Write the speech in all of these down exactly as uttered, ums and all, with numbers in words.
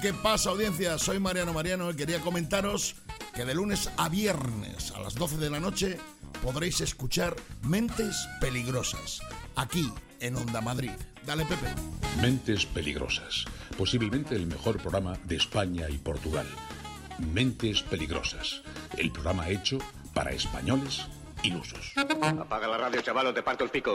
¿Qué pasa, audiencia? Soy Mariano Mariano y quería comentaros que de lunes a viernes a las doce de la noche podréis escuchar Mentes Peligrosas, aquí en Onda Madrid. Dale, Pepe. Mentes Peligrosas, posiblemente el mejor programa de España y Portugal. Mentes Peligrosas, el programa hecho para españoles ilusos. Apaga la radio, chaval, o te parto el pico.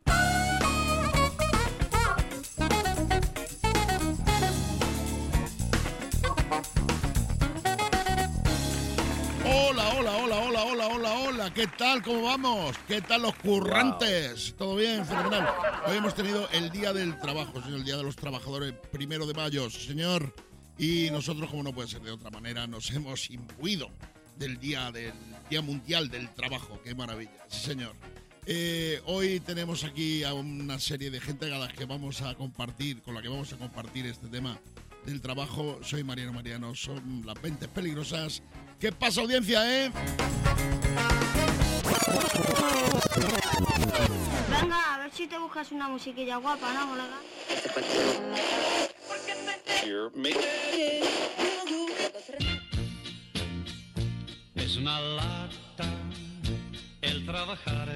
Hola, hola, hola, hola, hola, hola, hola. ¿Qué tal? ¿Cómo vamos? ¿Qué tal los currantes? ¿Todo bien? Fenomenal. Hoy hemos tenido el Día del Trabajo, señor, el Día de los Trabajadores, primero de mayo, señor. Y nosotros, como no puede ser de otra manera, nos hemos imbuido del Día del Día Mundial del Trabajo. ¡Qué maravilla! Sí, señor. Eh, hoy tenemos aquí a una serie de gente a la que vamos a compartir, con la que vamos a compartir este tema del trabajo. Soy Mariano Mariano, son las Mentes Peligrosas. ¿Qué pasa, audiencia, eh? Venga, a ver si te buscas una musiquilla guapa, ¿no, colega? Es una lata el trabajar.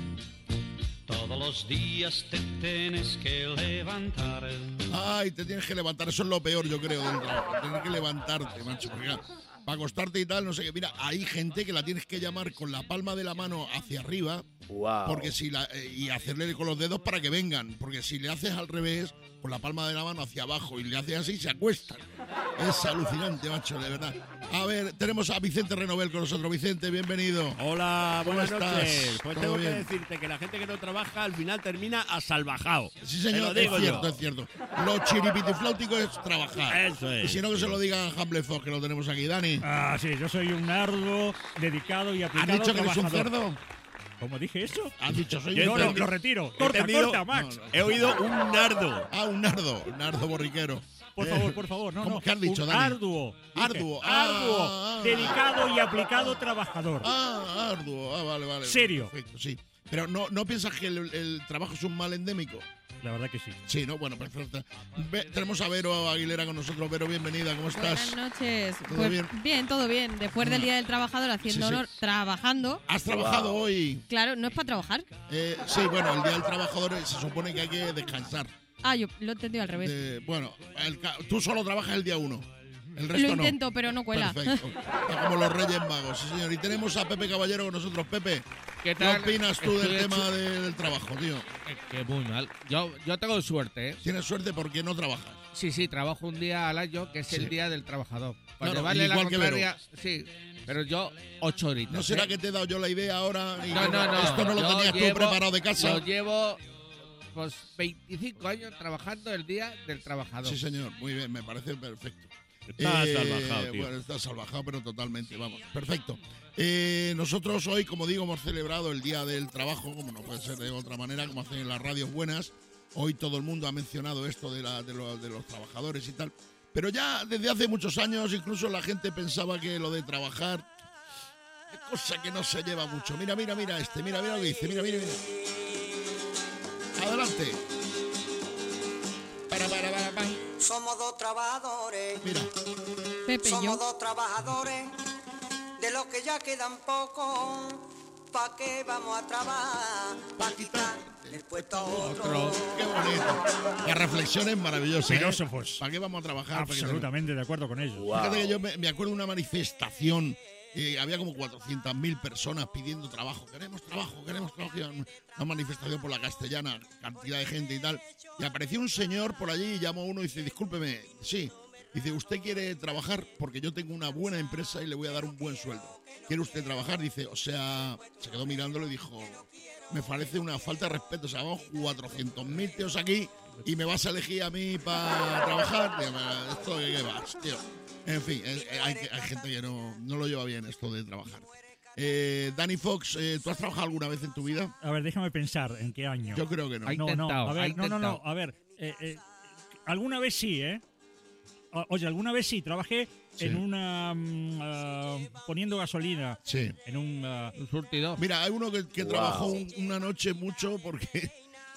Todos los días te tienes que levantar. Ay, te tienes que levantar, eso es lo peor, yo creo, del trabajo. Tienes que levantarte, macho, porque para acostarte y tal, no sé qué. Mira, hay gente que la tienes que llamar con la palma de la mano hacia arriba. Wow. Porque si la, eh, y hacerle con los dedos para que vengan. Porque si le haces al revés, con la palma de la mano hacia abajo y le haces así, se acuestan. Es alucinante, macho, de verdad. A ver, tenemos a Vicente Renovel con nosotros. Vicente, bienvenido. Hola, buenas ¿Cómo noches. estás? Pues ¿Todo tengo bien? que decirte que la gente que no trabaja al final termina asalvajado. Sí, Te señor, lo digo es cierto, yo. es cierto. Lo chiripitifláutico es trabajar. Eso es. Y si no, que se lo diga a Hamble Fox, que lo tenemos aquí. Dani, Ah, sí, yo soy un arduo, dedicado y ¿has aplicado dicho que eres un trabajador. cerdo? ¿Cómo dije eso? ¿Has dicho soy Yo un No, cerdo? lo, lo retiro. He Corta, entendido- corta, Max. no, no. He oído un nardo. Ah, un nardo, un nardo borriquero. Por Eh, favor, por favor. No, ¿Cómo no. que has dicho, un Dani? arduo. Dije, Arduo, ah, arduo, ah, dedicado y aplicado trabajador. Ah, arduo. Ah, vale, vale. Serio. Perfecto, sí. Pero no, ¿no piensas que el, el trabajo es un mal endémico? La verdad que sí. Sí, ¿no? Bueno, perfecto. Ve- tenemos a Vero Aguilera con nosotros. Vero, bienvenida. ¿Cómo estás? Buenas noches. ¿Todo Pues bien? bien? todo bien. Después del Día del Trabajador, haciendo Sí, sí. honor, trabajando. ¿Has trabajado hoy? Claro, no es para trabajar. Eh, sí, bueno, el Día del Trabajador se supone que hay que descansar. Ah, yo lo he entendido al revés. De- bueno, el ca- tú solo trabajas el día uno. El Lo resto no. intento, pero no cuela. Perfecto. Está como los Reyes Magos, sí, señor. Y tenemos a Pepe Caballero con nosotros. Pepe, ¿Qué ¿qué tal? opinas tú Estoy del hecho- tema de- del trabajo, tío? Es que muy mal. Yo, yo tengo suerte, ¿eh? Tienes suerte porque no trabajas. Sí, sí, trabajo un día al año, que es Sí. el día del trabajador. Cuando Claro, vale la igual que contraria, sí. Pero yo, ocho horitas. ¿No será ¿eh? que te he dado yo la idea ahora? Y No, que no, no. Esto no lo Yo tenías tú llevo- preparado de casa. Lo llevo, pues, veinticinco años trabajando el día del trabajador. Sí, señor. Muy bien, me parece perfecto. Está Eh, salvajado, tío. Bueno, está salvajado, pero totalmente, vamos. Perfecto. Eh, nosotros hoy, como digo, hemos celebrado el Día del Trabajo, como no puede ser de otra manera, como hacen en las radios buenas. Hoy todo el mundo ha mencionado esto de, la, de, los, de los trabajadores y tal. Pero ya desde hace muchos años, incluso la gente pensaba que lo de trabajar es cosa que no se lleva mucho. Mira, mira, mira este, mira, mira lo que dice, mira, mira, mira. Adelante. Para, para, para, para. Somos dos trabajadores, Mira. Pepe y somos yo. dos trabajadores, de los que ya quedan pocos, ¿pa' qué vamos a trabajar? Pa' quitar el puesto a otro. Qué bonito. La reflexión es maravillosa. ¿eh? Filósofos. ¿Para qué vamos a trabajar? ¿Para qué Absolutamente de acuerdo con ellos. Fíjate que yo me, me acuerdo de una manifestación. Eh, había como cuatrocientas mil personas pidiendo trabajo. Queremos trabajo, queremos trabajo. Y Una una manifestación por la Castellana, cantidad de gente y tal. Y apareció un señor por allí y llamó a uno y dice, discúlpeme, sí. Dice, ¿usted quiere trabajar? Porque yo tengo una buena empresa y le voy a dar un buen sueldo. ¿Quiere usted trabajar? Dice, o sea, se quedó mirándolo y dijo, me parece una falta de respeto. O sea, vamos cuatrocientos mil tíos aquí y me vas a elegir a mí para trabajar. Digo, ¿esto de qué vas, tío? En fin, eh, eh, hay, hay gente que no, no lo lleva bien esto de trabajar. Eh, Danny Fox, eh, ¿tú has trabajado alguna vez en tu vida? A ver, déjame pensar en qué año. Yo creo que no. Hay- no, no, intentado, a ha ver, no, no, no, intentado. a ver. eh, eh, alguna vez sí, ¿eh? O- Oye, alguna vez sí, trabajé Sí. en una. mm, ah, poniendo gasolina. Sí. En un. ah, Un surtidor. Mira, hay uno que, que trabajó un- una noche mucho porque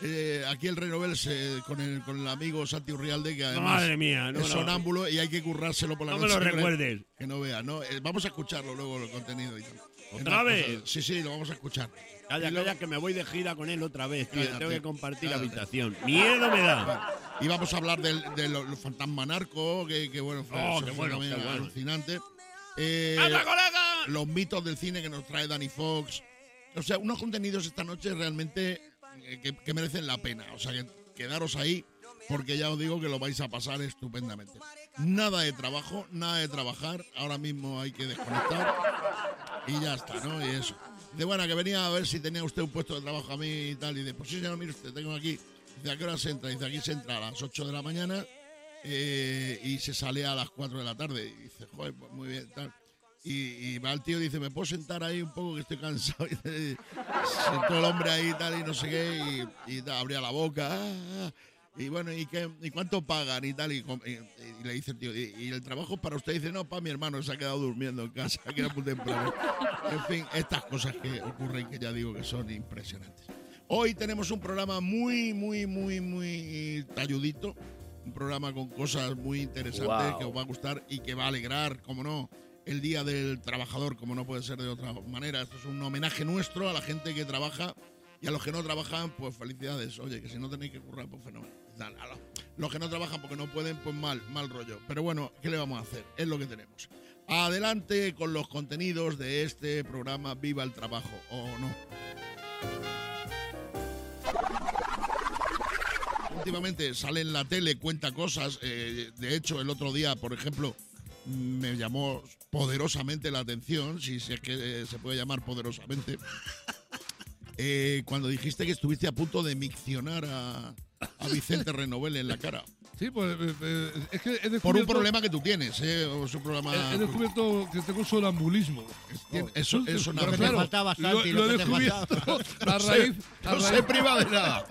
eh, aquí el Renovel se, con, el, con el amigo Santi Urrialde, que además Madre mía, no es me lo- sonámbulo y hay que currárselo por la No me noche. lo que recuerdes. Que no vea, ¿no? Eh, vamos a escucharlo luego, el contenido y tal. ¿Otra Una vez? cosa- sí, sí, lo vamos a escuchar. Calla, Y luego- calla, que me voy de gira con él otra vez, tío. Cállate, Tengo que compartir cállate. habitación. Miedo me da. Y vamos a hablar del, del, del fantasma narco, que, que bueno, fue, Oh, eso qué fue bueno, también qué bueno. alucinante. Eh, ¡Anda, colega! los mitos del cine que nos trae Danny Fox. O sea, unos contenidos esta noche realmente eh, que, que merecen la pena. O sea, que quedaros ahí, porque ya os digo que lo vais a pasar estupendamente. Nada de trabajo, nada de trabajar. Ahora mismo hay que desconectar y ya está, ¿no? Y eso. De bueno, que venía a ver si tenía usted un puesto de trabajo a mí y tal. Y de, pues sí, señor, mire usted, tengo aquí. Dice, ¿a qué hora se entra? Dice, aquí se entra a las ocho de la mañana eh, y se sale a las cuatro de la tarde. Y dice, joder, pues muy bien, tal. Y, y va el tío y dice, ¿me puedo sentar ahí un poco que estoy cansado? Y se sentó el hombre ahí y tal y no sé qué. Y, y tal, abría la boca. ah, ah, y bueno, ¿y, qué, ¿y cuánto pagan? Y tal. Y, com- y- y le dice el tío, ¿y, y el trabajo es para usted? Y dice, no, para mi hermano, se ha quedado durmiendo en casa, que era muy temprano. En fin, estas cosas que ocurren que ya digo que son impresionantes. Hoy tenemos un programa muy, muy, muy, muy talludito. Un programa con cosas muy interesantes Wow. que os va a gustar y que va a alegrar, como no, el Día del Trabajador, como no puede ser de otra manera. Esto es un homenaje nuestro a la gente que trabaja y a los que no trabajan, pues felicidades. Oye, que si no tenéis que currar, pues fenómeno. Dale, a los, los que no trabajan porque no pueden, pues mal, mal rollo. Pero bueno, ¿qué le vamos a hacer? Es lo que tenemos. Adelante con los contenidos de este programa Viva el Trabajo, ¿o no? Últimamente sale en la tele, cuenta cosas. Eh, de hecho, el otro día, por ejemplo, me llamó poderosamente la atención, si, si es que eh, se puede llamar poderosamente, eh, cuando dijiste que estuviste a punto de miccionar a, a Vicente Renovel en la cara. Sí, pues eh, eh, es que he descubierto... Por un problema que tú tienes, ¿eh? O es un problema... He, he descubierto que tengo sonambulismo. Tien- Eso, eso Pero nada. claro, faltaba, lo, Santi, lo lo he que te descubierto No a se- raíz, a no se raíz, priva de nada.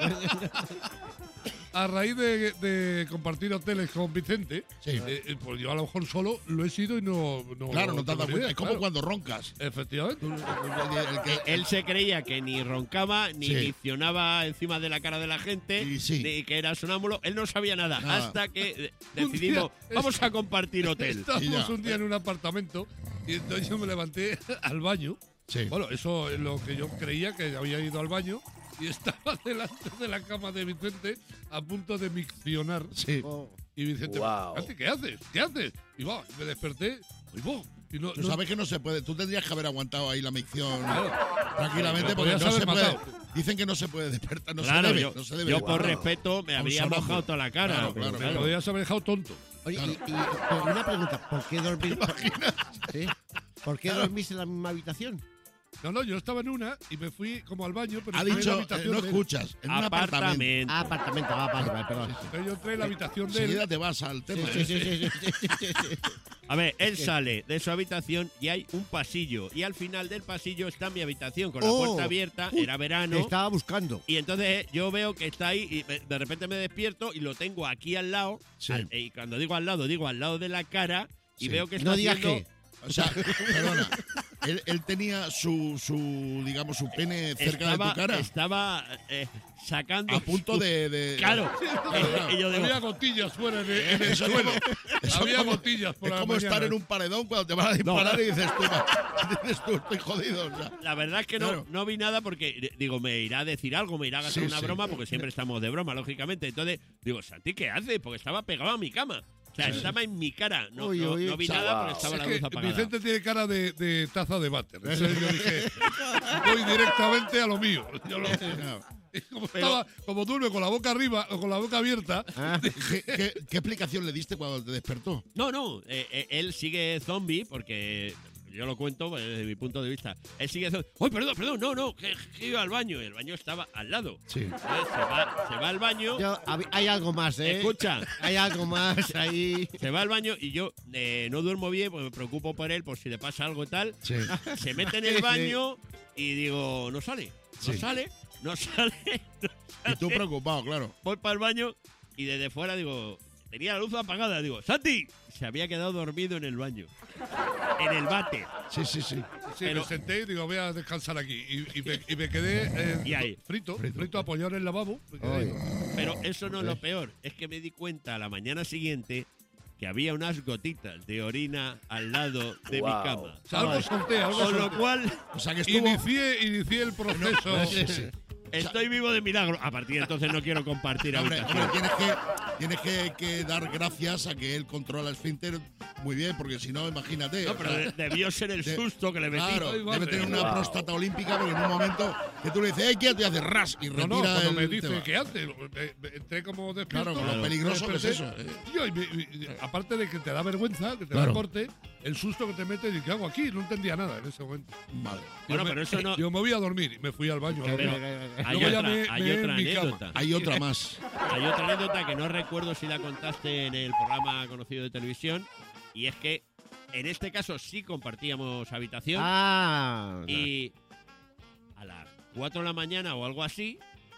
a raíz de, de compartir hoteles con Vicente. Sí. eh, eh, pues yo a lo mejor solo lo he sido y no... no Claro, no te has dado tengo ni cuenta. idea, Es como claro. cuando roncas. Efectivamente. Tú- el que- Él se creía que ni roncaba, ni Sí. diccionaba encima de la cara de la gente, Y sí. ni que era sonámbulo. Él no sabía nada, Nada. hasta que eh, Un decidimos, día- vamos a compartir hotel. Y Estábamos ya. un día en un apartamento y entonces yo me levanté al baño. Sí. Bueno, eso es lo que yo creía, que había ido al baño y estaba delante de la cama de Vicente a punto de miccionar. Sí. Y Vicente, Guau. "Santi, ¿qué haces? ¿Qué haces?" Y va, me desperté y, va, y no, Tú no- sabes que no se puede. Tú tendrías que haber aguantado ahí la micción Claro. tranquilamente Me porque podías no haber se puede. matado. Dicen que no se puede despertar, no claro, se debe. yo, no se debe yo despertar. por respeto me A un habría sonámbulo. mojado toda la cara. Claro, pero claro, me claro. podías haber dejado tonto. Oye, y, y- pero una pregunta, ¿por qué dormir? ¿Sí? ¿Por qué dormís en la misma habitación? No, no, yo estaba en una y me fui como al baño, pero Ha entré en la dicho, eh, habitación no de él. escuchas, en un apartamento. Apartamento. Ah, apartamento, ah, vale, vale, perdón. Pero yo entré en la habitación de Enseguida él. te vas al Sí, tema. sí, sí, sí, sí, sí, sí, sí. A ver, él que- sale de su habitación y hay un pasillo. Y al final del pasillo está mi habitación con la Oh. puerta abierta. Uy, Era verano. Te estaba buscando. Y entonces yo veo que está ahí y me- de repente me despierto y lo tengo aquí al lado. Sí. al- y cuando digo al lado, digo al lado de la cara. Y Sí. veo que está No digas haciendo- qué. O sea, perdona. Él, él tenía su, su, digamos, su pene cerca estaba, de tu cara. Estaba eh, sacando. A punto su- de. de- Claro. claro. Y yo digo, Había gotillas fuera en el, en el Eso es suelo. como- eso Había es como- gotillas por Es la como mañana. estar en un paredón cuando te van a disparar y dices tú, "Va", dices tú, estoy jodido. O sea, la verdad es que no, Claro. no vi nada porque, digo, me irá a decir algo, me irá a hacer Sí, una sí. broma, porque siempre estamos de broma, lógicamente. Entonces, digo, Santi, ¿qué haces? Porque estaba pegado a mi cama. O sea, estaba en mi cara. No, Uy, no, uy, no vi o sea, nada wow. porque estaba Es la que luz apagada. Vicente tiene cara de, de taza de váter. Entonces yo dije, voy directamente a lo mío. Yo lo- y como, estaba, como duerme con la boca arriba o con la boca abierta, ¿qué, qué, qué explicación le diste cuando te despertó? No, no, eh, eh, él sigue zombie porque yo lo cuento desde mi punto de vista. Él sigue zombie. ¡Ay, perdón, perdón! No, no, que, que iba al baño. Y el baño estaba al lado. Sí. Entonces, se, va, se va al baño. Yo- hab- hay algo más, ¿eh? Escucha. Hay algo más ahí. Se va al baño y yo eh, no duermo bien, pues me preocupo por él, por si le pasa algo y tal. Sí. Se mete en el baño y digo, no sale, no Sí. sale, no sale. Y tú preocupado, claro. Voy para el baño y desde fuera digo, tenía la luz apagada, digo, ¡Santi! Se había quedado dormido en el baño. en el váter. Sí, sí, sí. Sí, Pero- me senté y digo, voy a descansar aquí. Y, y me, y me quedé eh, Y ahí. frito, frito, apoyado en el lavabo. Me quedé Oye. ahí. Pero eso no es lo peor. Es que me di cuenta a la mañana siguiente que había unas gotitas de orina al lado de mi cama. O sea, algo solté, algo Con lo solté. cual, O sea que estuvo. Inicié, inicié el proceso. Sí, sí. estoy vivo de milagro. A partir de entonces no quiero compartir Hombre, habitación. hombre, tienes que, tienes que, que dar gracias a que él controla el esfínter muy bien, porque si no, imagínate. No, o pero sea, de- debió ser el de- susto que le metí. Claro, Ay, madre. debe tener una próstata olímpica, porque en un momento que tú le dices, ¡eh, quédate! Y hace ras y No, retira no, cuando el me dice, tema. ¿qué hace? Me- me entré como despierto. Claro, con lo me peligroso que es desperté. eso, eh. Yo, y me- y- aparte de que te da vergüenza, que te Claro. da corte, el susto que te mete y ¿qué hago aquí? No entendía nada en ese momento. Vale. Bueno, Yo me- pero eso no- Yo me voy a dormir y me fui al baño. a Pero dormir. hay Luego ya otra, me- hay me otra en mi cama. anécdota. Hay otra más. Hay otra anécdota que no recuerdo si la contaste en el programa conocido de televisión. Y es que en este caso sí compartíamos habitación. Ah, Y a las cuatro de la mañana o algo así,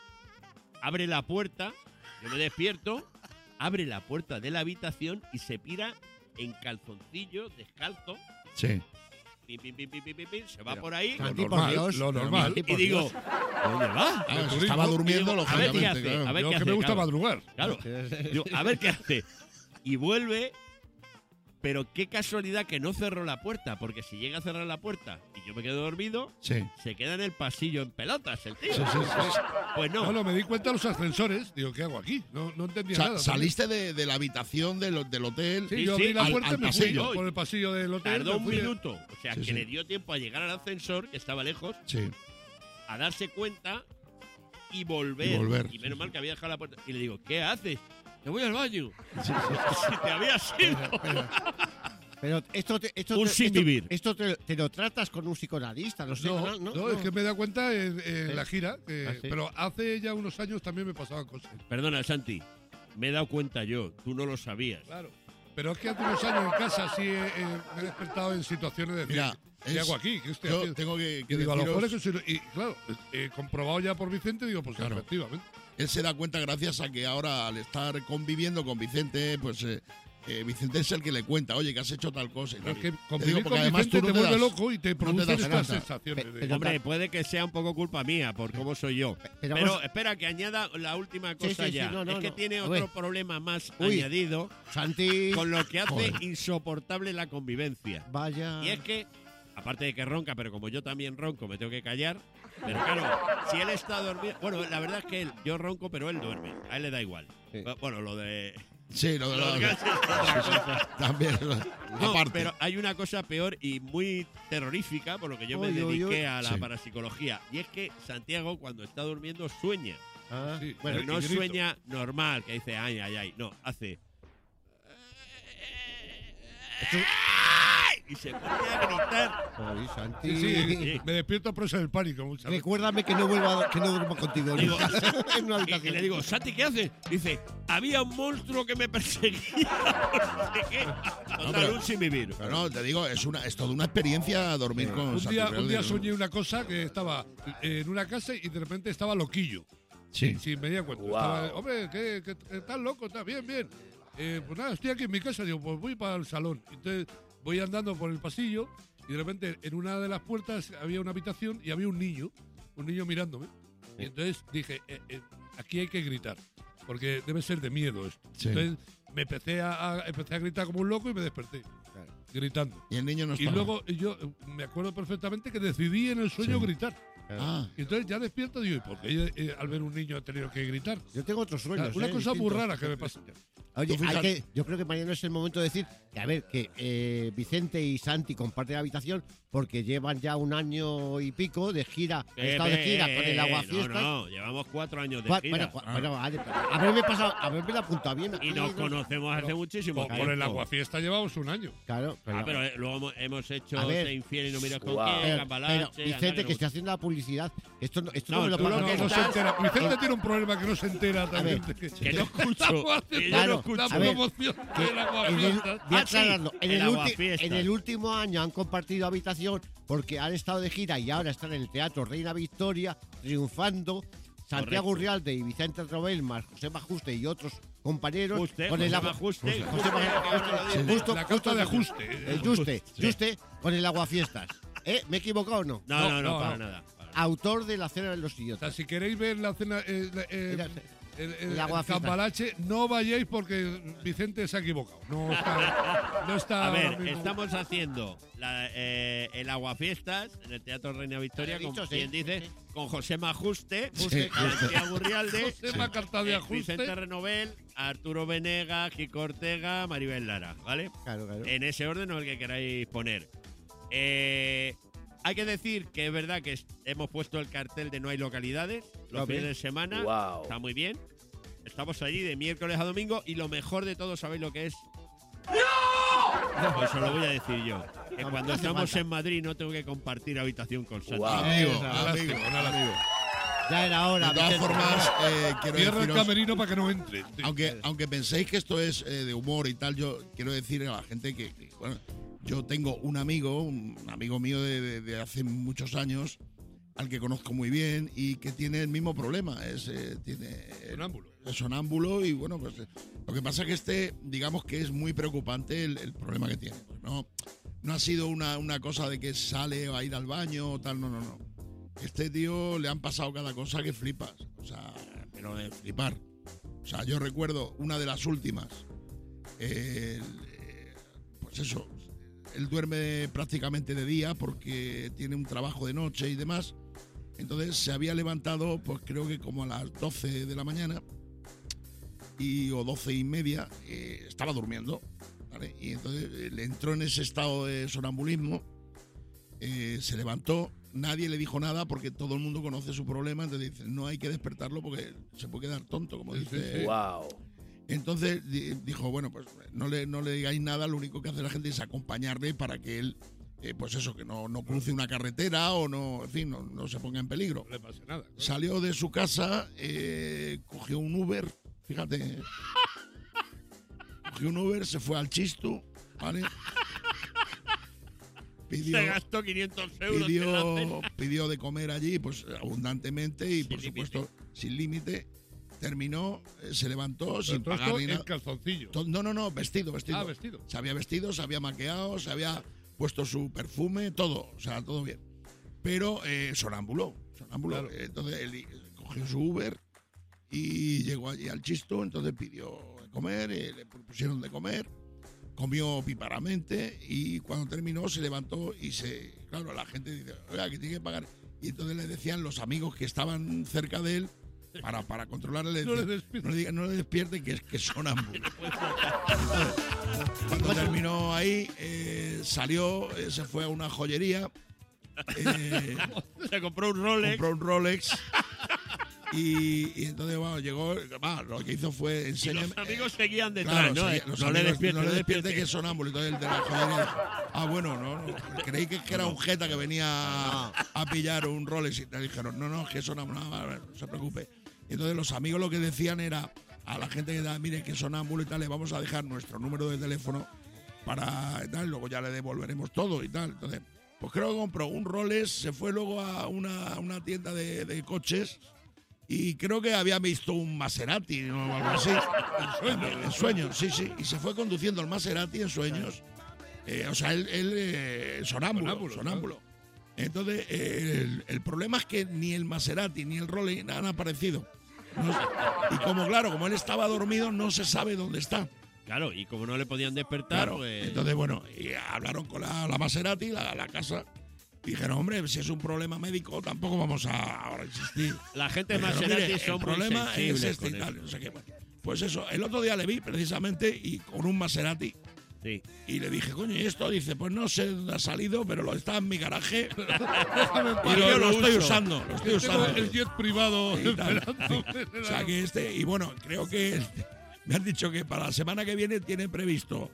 abre la puerta, yo me despierto, abre la puerta de la habitación y se pira en calzoncillo, descalzo, Sí. pim, pim, pim, pim, pim, pim, pim, se va Pero- por ahí Lo Santi, por normal, Dios. lo Pero normal. Santi, y por digo, Dios. ¿dónde va? Claro, turismo. estaba durmiendo, Y digo, a ver qué lógicamente. hace, claro. a ver Yo qué que hace, me gusta claro. madrugar. Claro. Digo, a ver qué hace. Y vuelve, pero qué casualidad que no cerró la puerta, porque si llega a cerrar la puerta y yo me quedo dormido, Sí. se queda en el pasillo en pelotas el tío. Sí, sí, sí. Pues no. No, no, me di cuenta de los ascensores. Digo, ¿qué hago aquí? No, no entendía Sa- nada. saliste de, de la habitación del, del hotel. Sí, Sí, yo sí, abrí la al- puerta al y me pasillo. fui por el pasillo del hotel. Tardó me un fui de- minuto, o sea, Sí, que sí. le dio tiempo a llegar al ascensor, que estaba lejos, Sí. a darse cuenta y volver. Y volver, Y menos sí, mal que había dejado la puerta. Y le digo, ¿qué haces? Me voy al baño. Si te habías ido. Pero esto, te, esto, Un te- sin esto- vivir. esto te, te lo tratas con un psicoanalista, no sé. No, No, no, es que me da cuenta en, en Sí. la gira. que- Ah, sí. Pero hace ya unos años también me pasaban cosas. Perdona, Santi. Me he dado cuenta yo. Tú no lo sabías. Claro. Pero es que hace unos años en casa sí eh, eh, me he despertado en situaciones de decir, Mira, ¿qué es- hago aquí? ¿Qué estoy yo haciendo? tengo que, Y que digo, a lo mejor es deciros- que soy- y claro, eh, comprobado ya por Vicente, digo, pues Claro. efectivamente. él se da cuenta gracias a que ahora al estar conviviendo con Vicente, pues eh, eh, Vicente es el que le cuenta, oye, que has hecho tal cosa. Y tal. Es que Te convivir digo, con porque además Vicente tú no te te vuelve das- loco y te no te produce das estas cuenta. sensaciones. Pe- de- pero- Hombre, puede que sea un poco culpa mía por cómo soy yo. pero Pero, vamos- espera, que añada la última Sí, cosa sí, sí, ya. no, no, es que no. tiene A otro ver. problema más Uy. añadido, Santi, con lo que hace Joder. insoportable la convivencia. vaya. Y es que, aparte de que ronca, pero como yo también ronco, me tengo que callar. Pero claro, si él está dormido. Bueno, la verdad es que él, yo ronco, pero él duerme. A él le da igual. Sí. Bueno, lo de. Sí, lo de los los gases es otra cosa. también. No, aparte. pero hay una cosa peor y muy terrorífica, por lo que yo me Uy, uy, dediqué uy. a la Sí. parapsicología. Y es que Santiago, cuando está durmiendo, sueña. Ah, Sí, bueno, Pero no y grito. sueña normal, que dice ay, ay, ay. No, hace. Y se pone a gritar. Ay, Santi. Sí, sí, Sí. me despierto preso del pánico muchas veces. Recuérdame que no vuelva, que no duermo contigo Digo, nunca en una Y, y habitación. le digo, Santi, ¿qué haces? Dice, había un monstruo que me perseguía. No sé qué. Total, pero- un sin vivir. Pero no, te digo, es, una, es toda una experiencia dormir con Un Santi día, Real, un día ¿no? soñé una cosa que estaba en una casa y de repente estaba loquillo. Sí. Sin me di cuenta. Estaba, hombre, ¿qué, qué, qué estás loco? ¿Estás bien, bien? Eh, pues nada, estoy aquí en mi casa. Digo, pues voy para el salón. Entonces voy andando por el pasillo y de repente en una de las puertas había una habitación y había un niño, un niño mirándome. Y entonces dije, eh, eh, aquí hay que gritar, porque debe ser de miedo esto. Sí. Entonces me empecé a, a- empecé a gritar como un loco y me desperté, Claro. gritando. Y el niño no Y estaba. luego yo eh, me acuerdo perfectamente que decidí en el sueño Sí. gritar. Ah, Y entonces ya despierto digo, ¿y por qué yo, eh, al ver un niño he tenido que gritar? Yo tengo otros sueños. Una ¿eh? cosa muy distintos. rara que me pasa. Oye, Tú hay fíjate- que, yo creo que mañana es el momento de decir que, a ver, que eh, Vicente y Santi comparten habitación porque llevan ya un año y pico de gira, han Eh, estado de eh, gira con el eh, Aguafiestas. No, no, llevamos cuatro años de Cua- gira. Bueno, cua- bueno, vale, pero haberme pasado, haberme la apuntado bien. Y aquí, nos ¿no? conocemos hace muchísimo Por, tiempo. por el aguafiesta llevamos un año. Claro, pero, Ah, pero eh, luego hemos- hemos hecho A ver. Sé infiel y no miras con pero- quién, pero, Cambalache, anda, Vicente, no- que esté haciendo la publicidad, esto no, esto No, no, me lo tú No, pasa no, a mí. no se entera. Vicente tiene un problema que no se entera también. ver, de que, que no escucho. Estamos haciendo que yo Claro, no escucho. la a ver, promoción que del en el, aguafiestas. voy a Ah, sí, aclararlo. En, el el ulti- Aguafiestas. en el último año han compartido habitación porque han estado de gira y ahora están en el Teatro Reina Victoria triunfando. Santiago Correcto. Urrialde y Vicente Trobel, más José Majuste y otros compañeros Juste, con el Josema agua Juste, Josema Juste, Juste, justo, La justo carta de justo. ajuste. El Juste, Sí. Juste con el aguafiestas. ¿Eh? ¿Me he equivocado o no? No, no, no, No, no, para no. nada. Autor de la cena de los O sea, idiotas. si queréis ver la cena, eh, la- eh, Mira, el, el- el el aguafiestas. cambalache, no vayáis porque Vicente se ha equivocado. No está. No está A ahora ver, mismo. estamos haciendo la, eh, el Aguafiestas en el Teatro Reina Victoria, He con dicho, sí. quien dice, con Josema Ajuste, Juste, García Gurrialde, Josema Carta de eh, Ajuste. Vicente Renovel, Arturo Venega, Kiko Ortega, Maribel Lara, ¿vale? Claro, claro. En ese orden o el que queráis poner. Eh, hay que decir que es verdad que es- hemos puesto el cartel de no hay localidades los Ah, bien. fines de semana. Wow. Está muy bien. Estamos allí de miércoles a domingo y lo mejor de todo, ¿sabéis lo que es? ¡No! Pues os lo voy a decir yo. Que No, cuando no hace estamos falta. en Madrid no tengo que compartir habitación con Santi. Wow. Amigo, Esa, amigo, amigo. Ya era hora. De todas Vicente. formas, eh, quiero Cierra el deciros, camerino para que no entre. aunque, aunque penséis que esto es eh, de humor y tal, yo quiero decir a la gente que, que, bueno, yo tengo un amigo, un amigo mío de, de- de hace muchos años, al que conozco muy bien y que tiene el mismo problema, es eh, tiene Sonámbulo. es sonámbulo y bueno, pues eh, lo que pasa que este, digamos que es muy preocupante el, el problema que tiene. Pues no, no ha sido una, una cosa de que sale a ir al baño o tal, no, no, no. Este tío le han pasado cada cosa que flipas, o sea, pero de flipar. O sea, yo recuerdo una de las últimas, eh, el, eh, pues eso, él duerme prácticamente de día porque tiene un trabajo de noche y demás. Entonces se había levantado, pues creo que como a las doce de la mañana y, o doce y media, eh, estaba durmiendo, ¿vale? Y entonces eh, le entró en ese estado de sonambulismo, eh, se levantó, nadie le dijo nada porque todo el mundo conoce su problema, entonces dice, no hay que despertarlo porque se puede quedar tonto, como Sí, sí, dice. sí. Wow. Entonces di- dijo, bueno, pues no le, no le digáis nada, lo único que hace la gente es acompañarle para que él, eh, pues eso, que no, no cruce una carretera o no, en fin, no, no se ponga en peligro. No le pase nada. claro. Salió de su casa, eh, cogió un Uber, fíjate, cogió un Uber, se fue al Chistu, ¿vale? Pidió, Se gastó quinientos euros en la pidió, cena. pidió de comer allí, pues abundantemente y Sin por límite. supuesto sin límite. Terminó, eh, se levantó Pero sin todo pagar esto ni en nada. calzoncillo. To- No, no, no, vestido, vestido. Ah, vestido. Se había vestido, se había maqueado, se había puesto su perfume, todo, o sea, todo bien. Pero eh, sonámbulo, sonámbulo. Claro. Eh, Entonces él i- cogió su Uber y llegó allí al Chisto, entonces pidió de comer, eh, le pusieron de comer, comió piparamente y cuando terminó se levantó y se, claro, la gente dice, oiga, que tiene que pagar. Y entonces le decían los amigos que estaban cerca de él, para, para controlarle, le No le decían, despiertes. no le diga- no le despierte que es que es sonámbulo. Cuando terminó ahí, eh, salió, eh, se fue a una joyería, eh, Se compró un Rolex. compró un Rolex y, y entonces, bueno, llegó, va, lo que hizo fue Y enseñar. los amigos seguían detrás, Claro, ¿no? seguía- Eh, los no le amigos, despierte, no le no despierte despierte. que es sonámbulo. Entonces el de la joyería dijo, ah, bueno, no, no, creí que, que era un jeta que venía a, a pillar un Rolex y te dijeron, no, no, es que es sonámbulo, no, no, no se preocupe. Y entonces los amigos lo que decían era a la gente que da, mire, que es sonámbulo y tal, le vamos a dejar nuestro número de teléfono para tal, luego ya le devolveremos todo y tal. Entonces, pues creo que compró un Rolex, se fue luego a una, una tienda de, de coches y creo que había visto un Maserati o algo así. En sueños. En sueños, sí, sí. Y se fue conduciendo el Maserati en sueños. Eh, o sea, él, él eh, sonámbulo, Sonámbulo, sonámbulo. Entonces, eh, el, el problema es que ni el Maserati ni el Rolex han aparecido. No sé. Y como, claro, como él estaba dormido, no se sabe dónde está. Claro, y como no le podían despertar, Claro. pues... Entonces, bueno, y hablaron con la, la Maserati, la, la casa. Y dijeron, hombre, si es un problema médico, tampoco vamos a ahora insistir. La gente de Dijeron, Maserati mire, son el muy problema es sensibles este y con tal, eso. no sé qué. Bueno, pues eso, el otro día le vi precisamente y con un Maserati. Sí. Y le dije, coño, ¿y esto? Dice, pues no sé dónde ha salido, pero lo está en mi garaje. y Yo lo, lo lo estoy uso. usando, lo estoy Tengo usando. el jet privado Y tal. esperando. O sea que este, y bueno, creo que me han dicho que para la semana que viene tiene previsto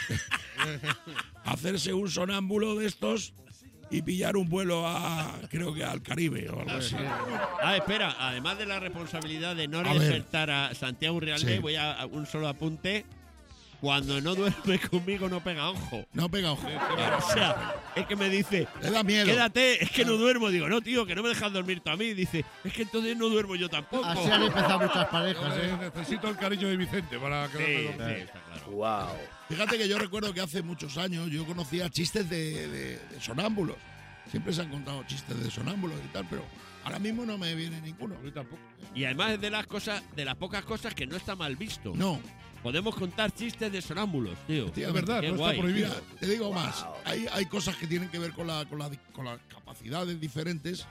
hacerse un sonámbulo de estos y pillar un vuelo a, creo que al Caribe o algo así. Ah, espera, además de la responsabilidad de no A ver. despertar a Santiago Realde, Sí. voy a, a un solo apunte. cuando no duerme conmigo no pega ojo. No pega ojo. O sea, es que me dice, Le da miedo. quédate, es que no duermo. Digo, no, tío, que no me dejas dormir tú a mí. Dice, es que entonces no duermo yo tampoco. Así han empezado muchas parejas, Yo, ¿eh? eh, necesito el cariño de Vicente para Sí, quedarme sí, dormido. está claro. Wow. Fíjate que yo recuerdo que hace muchos años yo conocía chistes de, de- de sonámbulos. Siempre se han contado chistes de sonámbulos y tal, pero ahora mismo no me viene ninguno. A mí tampoco. Y además es de las cosas, de las pocas cosas que no está mal visto. No, Podemos contar chistes de sonámbulos, tío. efectivamente. Es verdad, Qué no está guay. prohibido. Mira, te digo más. Hay, hay cosas que tienen que ver con, la, con, la- con las capacidades diferentes.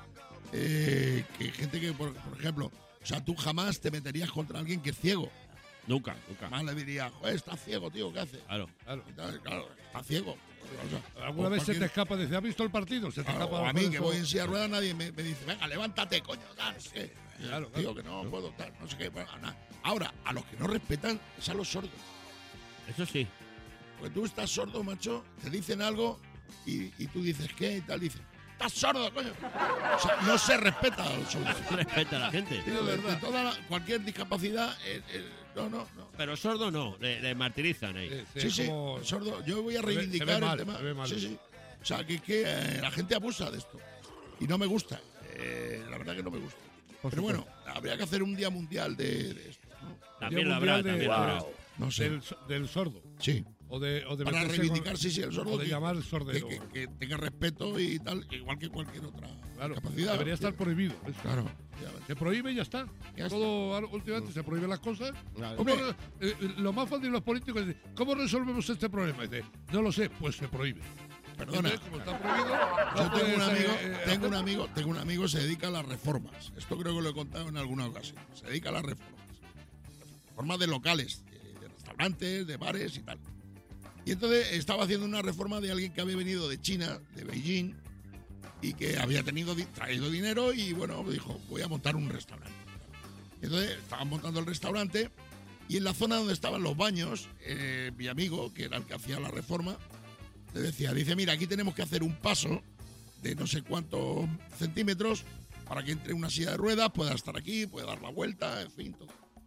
eh, que gente que, por, por ejemplo, o sea, tú jamás te meterías contra alguien que es ciego. Nunca, nunca. Jamás le dirías, joder, estás ciego, tío, ¿qué haces? Claro. Claro. Y tal, claro, está ciego. O sea, ¿Alguna o vez se te cualquier- escapa? Dice, ¿has visto el partido? Se te Claro, escapa. o a por mí, eso. que voy en silla de ruedas, nadie me, me dice, venga, levántate, coño, tal, no sé qué. Claro, Tío, claro. que no puedo, tal, no sé qué. Bueno, nada. Ahora, a los que no respetan es a los sordos. Eso sí. Porque tú estás sordo, macho, te dicen algo y, y tú dices, ¿qué? Y tal, dices, estás sordo, coño. O sea, no se respeta a los sordos. Respeta a la gente. Tío, de, de toda la- cualquier discapacidad, eh, eh, no, no, no. Pero sordo no, le, le martirizan ahí. Sí, sí, Sí, es sí, como- sordo. Yo voy a se ve- se ve reivindicar mal, el tema. se ve mal Sí, eso. sí. O sea, que, que eh, la gente abusa de esto. Y no me gusta. Eh, la verdad que no me gusta. Pero bueno, habría que hacer un día mundial de, de esto. ¿no? También Día lo habrá, Mundial de- también lo habrá. No sé. del, so- del sordo. Sí. O de, o de Para meterse reivindicar, con- sí, sí, el sordo. o de que- llamar que, sordero. que- que tenga respeto y tal, igual que cualquier otra Claro, capacidad. debería estar prohibido. eso. Claro. Se prohíbe y ya está. Ya está. Todo ahora, últimamente se prohíben las cosas. Claro. ¿Cómo re- eh, eh, lo más fácil de los políticos es decir, ¿cómo resolvemos este problema? Dice, no lo sé, pues se prohíbe. Perdona. Entonces, como está prohibido, Yo no tengo un puedes, amigo, eh, eh, tengo un hacer- amigo, tengo un amigo que se dedica a las reformas. Esto creo que lo he contado en alguna ocasión. Se dedica a las reformas. Reformas de locales, de, de restaurantes, de bares y tal. Y entonces estaba haciendo una reforma de alguien que había venido de China, de Beijing, y que había tenido di- traído dinero y bueno, dijo, voy a montar un restaurante. Entonces estaban montando el restaurante y en la zona donde estaban los baños, eh, mi amigo, que era el que hacía la reforma, le decía, dice, mira, aquí tenemos que hacer un paso de no sé cuántos centímetros para que entre una silla de ruedas, pueda estar aquí, pueda dar la vuelta, en fin, todo.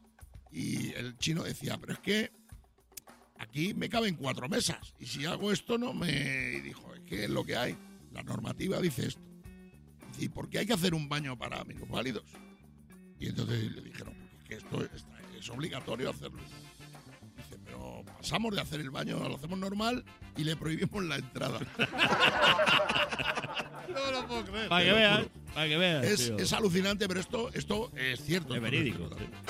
Y el chino decía, pero es que aquí me caben cuatro mesas y si hago esto no me... Y dijo, es que es lo que hay, la normativa dice esto. Dice, ¿y por qué hay que hacer un baño para minusválidos? Y entonces le dijeron, porque es que esto es, es obligatorio hacerlo. Dice, pero pasamos de hacer el baño, lo hacemos normal y le prohibimos la entrada. No lo puedo creer. Para que Te lo veas, juro. para que veas. Es, tío. es alucinante, pero esto, esto es cierto. Es esto verídico. es cierto.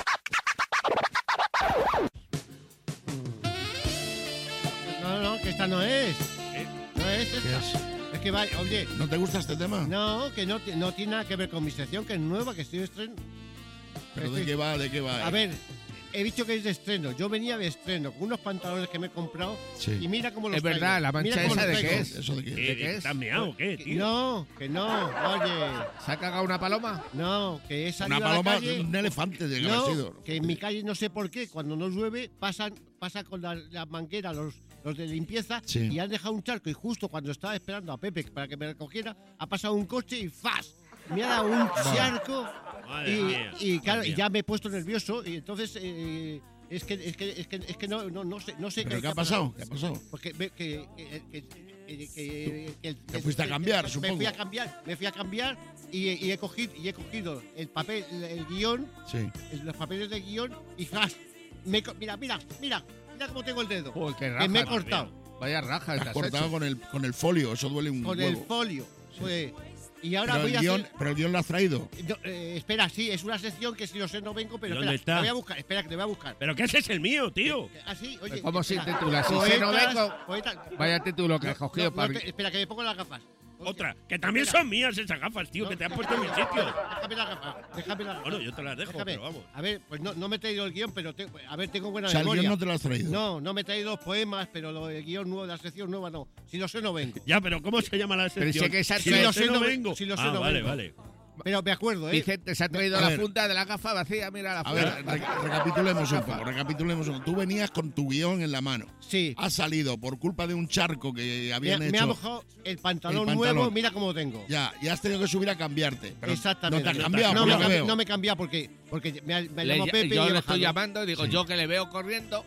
No, no, que esta no es. No es esta. ¿Qué es? Es que va, oye, ¿No te gusta este tema? no, que no, ti- no tiene nada que ver con mi sección, que es nueva, que estoy de estreno. ¿Pero de Estoy- qué va? ¿De qué va? A ver, he dicho que es de estreno. Yo venía de estreno con unos pantalones que me he comprado Sí. y mira cómo los Es verdad, traigo. la mancha Mira cómo esa los de qué traigo. es. ¿Eso de qué? ¿Qué, ¿De qué es? ¿Estás meado o qué, tío? No, que no, oye, ¿Se ha cagado una paloma? no, que he salido Una a la paloma, calle. un elefante de que haber No, sido. que en mi calle no sé por qué, cuando no llueve, pasan, pasa con la, la manguera los, los de limpieza Sí. y han dejado un charco. Y justo cuando estaba esperando a Pepe para que me recogiera, ha pasado un coche y ¡fas! Me ha dado un charco Madre y, mía, y claro, madre y mía. ya me he puesto nervioso y entonces eh, es que es que es que, es que no, no, no sé no sé ¿Pero qué ha pasado? ¿Qué ha pasado? Porque ve- que, que, que, que- que- que- Te fuiste a cambiar, me supongo. fui a cambiar, me fui a cambiar y, y he cogido y he cogido el papel, el, el guión, Sí. el- los papeles de guión y ¡fas! Me, he co- mira, mira, mira, mira cómo tengo el dedo. Uy, qué que raja, me he madre cortado mía. Vaya raja Te te has has cortado hecho. con el, con el folio, eso duele un con huevo. el folio. Pues, y ahora pero, voy el a guión, hacer. pero el guión lo has traído. No, eh, espera, sí, es una sección que si lo sé no vengo, pero ¿Dónde espera, está? te voy a buscar, espera que te voy a buscar. ¿Pero qué ese es el mío, tío? Así, oye. ¿Cómo se espera. titula? Si sé no Poetas- vengo. poetas- Vaya título que has No, cogido no, para. no te- espera, que me pongo las gafas. Otra, que también Espera. son mías esas gafas, tío, No, que te has puesto en mi sitio. Déjame las gafas, déjame las gafas. Bueno, yo te las dejo, Déjame. pero vamos. A ver, pues no, no me he traído el guión, pero te- a ver, tengo buena O sea, el memoria. guión no te lo has traído. No, no me he traído poemas, pero lo, el guión nuevo, la sección nueva no. Si lo sé, no vengo. Ya, pero ¿cómo se llama la Pero sección? sé que esa- si si lo lo sé, sé, no no ve- vengo. si lo sé, ah, no vale, vengo. vale. Pero me acuerdo, ¿eh? Vicente se ha traído A la ver. funda de la gafa vacía, mira la A funda. ver, re- recapitulemos un poco, recapitulemos un poco. Tú venías con tu guión en la mano. Sí. Has salido por culpa de un charco que Me, habían me hecho. ha mojado el pantalón, El pantalón. nuevo, mira cómo lo tengo. Ya, y has tenido que subir a cambiarte. Pero Exactamente. No te has cambiado, no, por me lo que cambi- veo. no me he cambiado porque, porque me, ha- me Le- llamó Pepe y yo he le bajado. estoy llamando y digo, Sí. yo que le veo corriendo,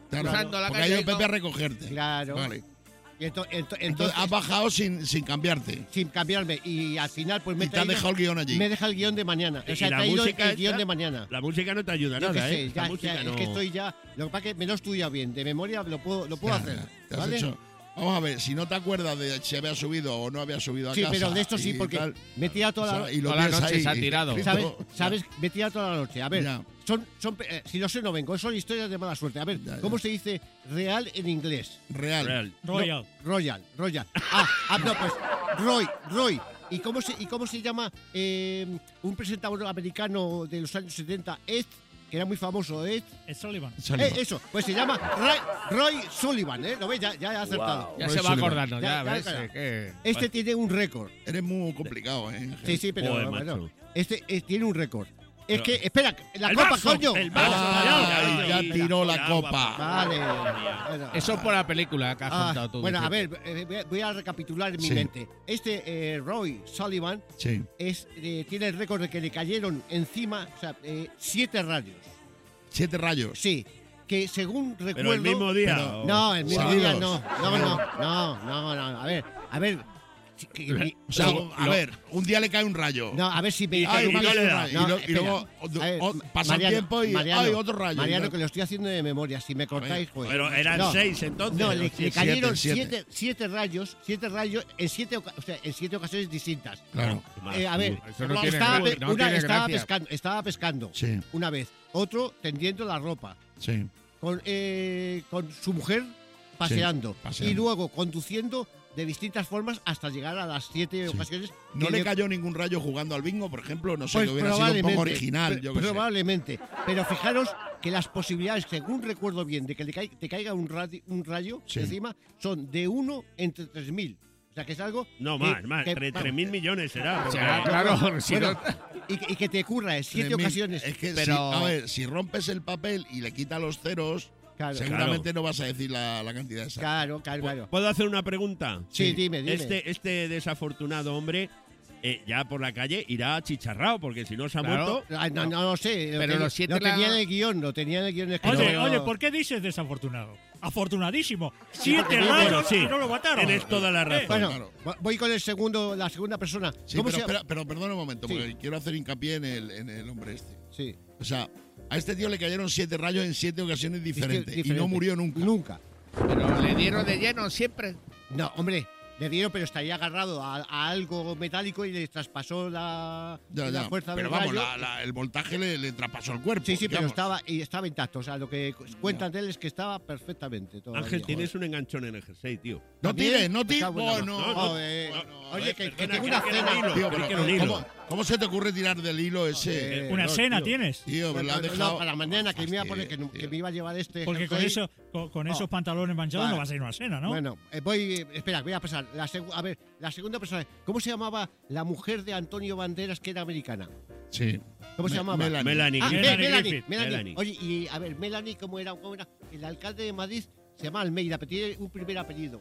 Claro, usando la porque ha calle. ido Pepe a recogerte. Claro. Vale. Y ento- ento- Entonces entonces, has bajado sin, sin cambiarte. sin cambiarme. Y al final, pues me Y he te has traído- dejado el guión allí. Me deja el guión de mañana. Y O sea, he la traído música el guión esta- de mañana. La música no te ayuda Yo qué nada, sé, ¿eh? ya- La música ya, no... es que estoy ya. Lo que pasa es que me lo he estudiado bien. De memoria lo puedo, lo puedo Ya, hacer. ya, te has ¿vale? hecho- Vamos a ver, si no te acuerdas de si había subido o no había subido a Sí, casa. pero de esto sí, y porque tal, me he tirado toda o la, sea, y lo toda la tienes noche ahí, se ha tirado. escrito. ¿Sabes? ¿Sabes? Me he tirado toda la noche. A ver, Ya. son, son, eh, si no sé, no vengo. Son historias de mala suerte. A ver, Ya, ya. ¿cómo se dice real en inglés? Real. Real. Royal. No, Royal, Royal. Ah, ah, no, pues Roy, Roy. ¿Y cómo se, y cómo se llama eh, un presentador americano de los años setenta, Ed, que era muy famoso, Ed? Es Sullivan. Sullivan. Eh, eso, pues se llama Roy, Roy Sullivan, ¿eh? ¿Lo ves? Ya, ya he acertado. Ya Roy se va Sullivan. acordando, ya, Ya, ya, ves. ya. eh, que- Este tiene un récord. Eres muy complicado, ¿eh? Sí, sí, pero Joder, bueno, macho. este eh, tiene un récord. Es Pero- que, espera, la ¡El copa, vaso! coño. ¡El vaso! Ah, Ay, ya ay, tiró la agua, copa. por Vale. favor. Bueno, Eso por la película que has ah, contado tú. bueno, a Vicente. ver, eh, voy a- voy a recapitular en mi Sí. mente. Este eh, Roy Sullivan Sí. es, eh, tiene el récord de que le cayeron encima, o sea, eh, siete rayos. Siete rayos. Sí, que según recuerdo. Pero el mismo día. pero- o- No, el mismo Seguidos. día no. No, no, no, no, no. A ver, a ver. si- que- que- O sea, sí, a lo- ver, un día le cae un rayo. No, a ver si me. Ay, que- y no le da. no, Y lo- y espera. luego, o- A ver, o- pasa el Mariano, tiempo y Mariano, ¡ay, otro rayo! Mariano, Y que lo estoy haciendo de memoria. Si me cortáis, pues. Pero eran No. seis entonces. No, ¿o le, le siete? cayeron siete. siete, siete rayos, siete rayos en siete, oca- o sea, en siete ocasiones distintas. Claro. Qué mal Eh, a ver, fútbol. Eso no tiene estaba, gracia, pe- no una- tiene estaba gracia. pescando, estaba pescando Sí, una vez, otro tendiendo la ropa, sí. con, eh, con su mujer paseando, paseando. y luego conduciendo de distintas formas hasta llegar a las siete Sí. ocasiones. ¿No que le cayó ningún rayo jugando al bingo, por ejemplo? No sé, Pues que hubiera sido un probablemente, poco original. pre- Yo qué sé. probablemente. Pero fijaros que las posibilidades, según recuerdo bien, de que le cai- te caiga un, radi- un rayo Sí. encima son de uno entre tres mil. O sea, que es algo. No, que- más, más. que- Tres vamos, mil millones será. porque- Será, claro. si bueno, no- y, que- y que te ocurra en siete tres mil. ocasiones. Es que, Pero- si, a ver, si rompes el papel y le quitas los ceros, Claro, seguramente no vas a decir la, la cantidad exacta. claro, claro, claro. ¿Puedo hacer una pregunta? Sí, dime, dime. Este, este desafortunado hombre, eh, ya por la calle, irá achicharrado, porque si no se ha Claro. muerto. Ay, no, no, lo sé. Lo, Pero tenía- los siete lo la- tenía en el guión, lo tenía en el guión escrito. Oye, pero- oye, ¿por qué dices desafortunado? Afortunadísimo. Siete porque- rayos Bueno, sí. y no lo mataron. Tienes toda la razón. Bueno, claro. vo- voy con el segundo, la segunda persona. Sí, ¿Cómo pero, se llama? espera, pero perdona un momento, Sí. porque quiero hacer hincapié en el, en el hombre este. Sí. O sea, a este tío le cayeron siete rayos en siete ocasiones diferentes y diferente. no murió nunca. Nunca. Pero le dieron de lleno siempre. No, hombre, le dieron, pero estaría agarrado a, a algo metálico y le traspasó la, Ya, la ya. fuerza Pero del vamos, rayo. la- la- el voltaje le, le traspasó el cuerpo. Sí, sí, pero digamos. estaba, y estaba intacto. O sea, lo que cuentan de él es que estaba perfectamente. Todavía. Ángel, tienes un enganchón en el jersey, tío. No ¿También? tires, no Me tires. cago en la Bueno, mar. no, Joder. bueno, a Oye, ver, que, que perdona, tengo que una era un cena. hilo. Tío, Creí pero que era un hilo. ¿cómo, cómo se te ocurre tirar del hilo ese? Eh, Una no, cena tío. tienes. Tío, me lo has No, dejado. no, para mañana que me iba a poner que, Hostia, que tío. me iba a llevar este. Porque con, jersey. eso, con, con Oh. esos pantalones manchados Vale. no vas a ir a una cena, ¿no? Bueno, eh, voy. eh, espera, voy a pasar. La segu- a ver, la segunda persona. ¿Cómo se llamaba la mujer de Antonio Banderas que era americana? Sí. ¿Cómo se Me- llamaba? Melanie. Melanie. Ah, Melanie Me- Melanie, Griffith. Melanie. Melanie. Oye, y a ver, Melanie, ¿cómo era? ¿Cómo era? El alcalde de Madrid se llama Almeida, pero tiene un primer apellido.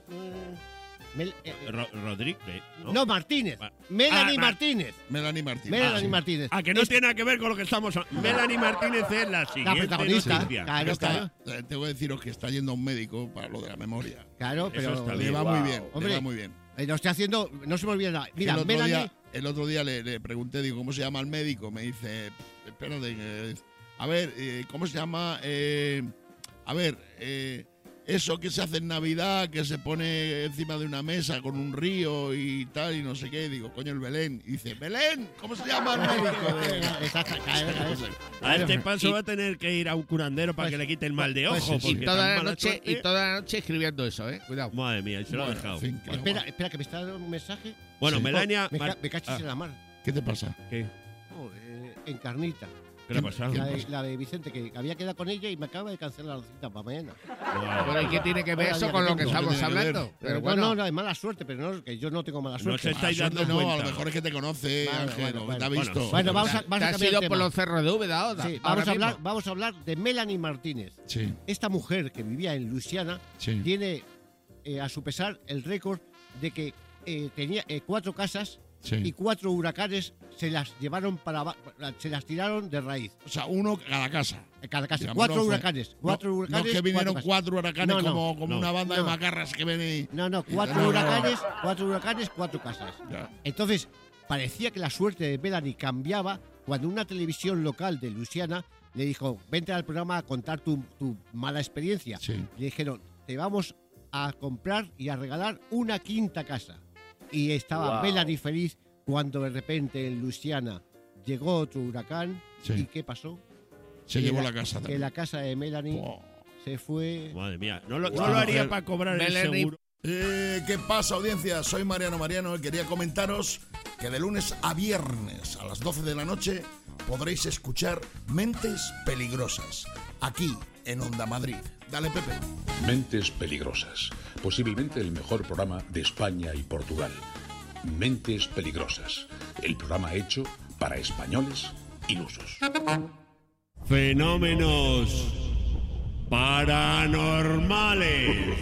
Mm, Mel- eh, eh, Ro- Rodríguez, ¿no? no, Martínez. Va- Melanie Ah, Ma- Martínez. Melanie Martínez. Melanie Ah, sí. Martínez. Ah, que no Es- tiene nada que ver con lo que estamos hablando. Melanie Martínez es la siguiente protagonista. noticia. Claro, Está- claro. eh, tengo que deciros que está yendo a un médico para lo de la memoria. Claro, pero. está Le bien. va muy bien, Hombre, le va muy bien. eh, lo estoy haciendo. No se me olvida nada. Mira, el, otro Melanie. día, el otro día le, le pregunté, digo, ¿cómo se llama el médico? Me dice, espérate, eh, a ver, eh, ¿cómo se llama? Eh, a ver, eh, eso que se hace en Navidad, que se pone encima de una mesa con un río y tal, y no sé qué. Digo, coño, el Belén. Y dice, Belén, ¿cómo se llama el médico? de-?" Exacto, claro, claro. A este paso Y- va a tener que ir a un curandero para Pues- que le quite el mal de pues- ojo. y Y porque toda tan la mala noche, suerte- y toda la noche escribiendo eso, eh. Cuidado. Madre mía, y se lo ha Bueno, dejado. en fin, que- Espera, espera, que me está dando un mensaje. Bueno, Sí. Melania. Me, ca- Mar- me cachis Ah, en la mar. ¿Qué te pasa? ¿Qué? Oh, eh, en Carnita. ¿Qué le ha pasado? La de, la de Vicente, que había quedado con ella y me acaba de cancelar la cita para mañana. Bueno, ¿y qué tiene que ver Vaya eso día con que lo que tengo. estamos ¿Qué tiene que ver? hablando? Pero Pero bueno, bueno, no, no, es mala suerte, pero no, que yo no tengo mala No suerte. se estáis Suerte dando no, a cuenta. lo mejor es que te conoce, Vale, Ángel, bueno, o que bueno. te ha Bueno, visto. Bueno, vamos a, te vamos a has cambiar ido el por tema. los cerros de Úbeda ahora. Sí, ahora vamos, a hablar, mismo. vamos a hablar de Melanie Martínez. Sí, Esta mujer que vivía en Luisiana sí. tiene, eh, a su pesar, el récord de que eh, tenía eh, cuatro casas Sí. y cuatro huracanes se las llevaron para aba- se las tiraron de raíz. O sea, uno cada casa. Cada casa. Digamos, Cuatro no fue- huracanes. Cuatro no, huracanes. No es que vinieron casas. cuatro huracanes No, no, como, como no, una banda de no. macarras que ven y... No, no, y- cuatro no, no, no. huracanes, cuatro huracanes, cuatro casas. Ya. Entonces, parecía que la suerte de Melanie cambiaba cuando una televisión local de Luisiana le dijo, vente al programa a contar tu, tu mala experiencia. Sí. Le dijeron, te vamos a comprar y a regalar una quinta casa. Y estaba Wow. Melanie feliz cuando de repente en Luisiana llegó otro huracán. Sí. ¿Y qué pasó? Se Que llevó la casa Que también. la casa de Melanie se fue... Madre mía, no lo, no Wow. lo haría para cobrar el Melanie. seguro. Eh, ¿Qué pasa, audiencia? Soy Mariano Mariano y quería comentaros que de lunes a viernes a las doce de la noche podréis escuchar Mentes Peligrosas, aquí en Onda Madrid. Dale, Pepe. Mentes Peligrosas. Posiblemente el mejor programa de España y Portugal. Mentes Peligrosas. El programa hecho para españoles ilusos. Fenómenos paranormales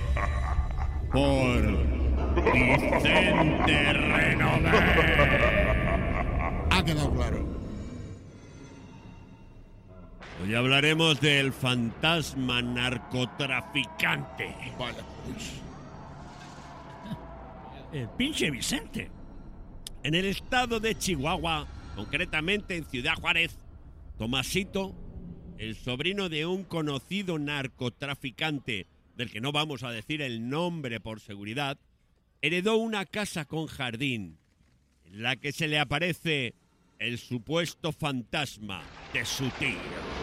por Vicente Renové. Ha quedado claro. Hoy hablaremos del fantasma narcotraficante. Vaya, pues. El pinche Vicente. En el estado de Chihuahua, concretamente en Ciudad Juárez, Tomasito, el sobrino de un conocido narcotraficante, del que no vamos a decir el nombre por seguridad, heredó una casa con jardín, en la que se le aparece el supuesto fantasma de su tío.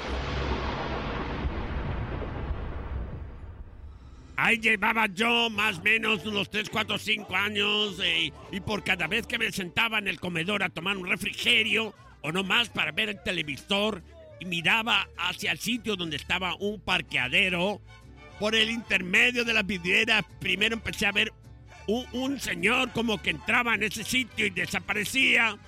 Ahí llevaba yo más o menos unos tres, cuatro, cinco años eh, y por cada vez que me sentaba en el comedor a tomar un refrigerio o no más para ver el televisor y miraba hacia el sitio donde estaba un parqueadero, por el intermedio de las vidrieras primero empecé a ver un, un señor como que entraba en ese sitio y desaparecía.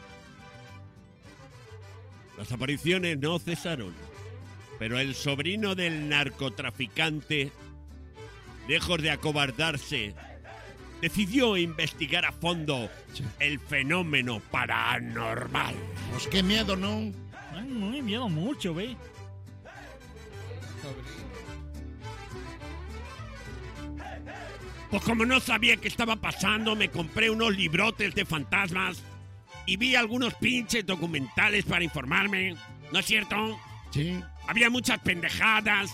Las apariciones no cesaron, pero el sobrino del narcotraficante, lejos de acobardarse, decidió investigar a fondo Sí. el fenómeno paranormal. Pues qué miedo, ¿no? Ay, muy miedo mucho, ve. Pues como no sabía qué estaba pasando, me compré unos librotes de fantasmas y vi algunos pinches documentales para informarme. ¿No es cierto? Sí. Había muchas pendejadas.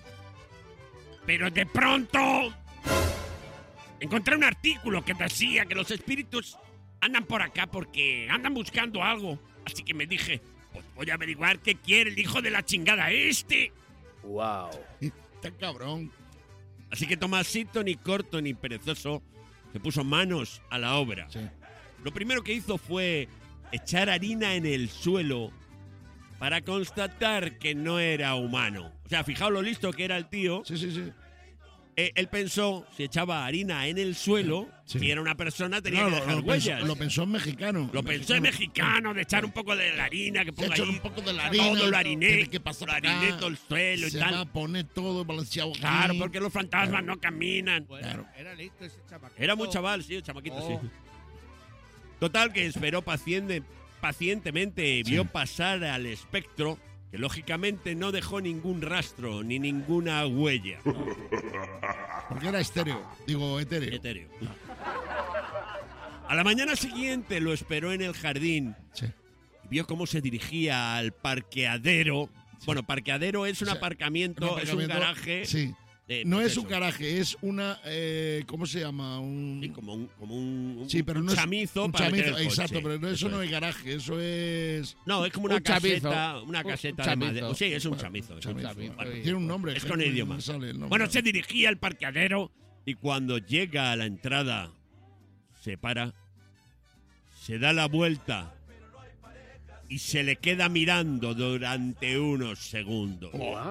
Pero de pronto encontré un artículo que decía que los espíritus andan por acá porque andan buscando algo. Así que me dije, pues voy a averiguar qué quiere el hijo de la chingada este. Wow. Está cabrón. Así que Tomasito, ni corto ni perezoso, se puso manos a la obra. Sí. Lo primero que hizo fue echar harina en el suelo para constatar que no era humano. O sea, fijaos lo listo que era el tío. Sí, sí, sí. Eh, él pensó, si echaba harina en el suelo, Sí. si era una persona tenía No, que lo, dejar lo huellas. pensó, lo pensó en mexicano. Lo pensó en mexicano, de echar un poco de la harina, que Se ponga echó ahí un poco de la harina. todo lo hariné, tiene que pasar lo acá, hariné todo el suelo y se tal. va a poner todo balanceado aquí. Claro, porque los fantasmas Claro. no caminan. Bueno, Claro. era listo ese chamaco. Era muy chaval, sí, el chamaquito, Oh. sí. Total, que esperó paciente, pacientemente y vio Sí. pasar al espectro, que lógicamente no dejó ningún rastro ni ninguna huella. Porque era estéreo. Digo, etéreo. Etéreo. A la mañana siguiente lo esperó en el jardín. Sí. Y vio cómo se dirigía al parqueadero. Bueno, parqueadero es un O sea, aparcamiento, un es un aparcamiento, garaje. Sí. de- No pues es un eso. garaje, es una. Eh, ¿Cómo se llama? Un. Sí, como un, como un, un- Sí, pero un no es chamizo un para meter chamizo, el exacto, coche. pero no, eso, no es. es garaje, eso es. No, es como una Un chamizo. caseta, una Un caseta de chamizo. madera. Sí, es un Bueno, chamizo. es un chamizo. chamizo. Bueno, Tiene un nombre. Es que con no me idioma. sale el nombre. Bueno, se dirigía al parqueadero y cuando llega a la entrada, se para, se da la vuelta y se le queda mirando durante unos segundos.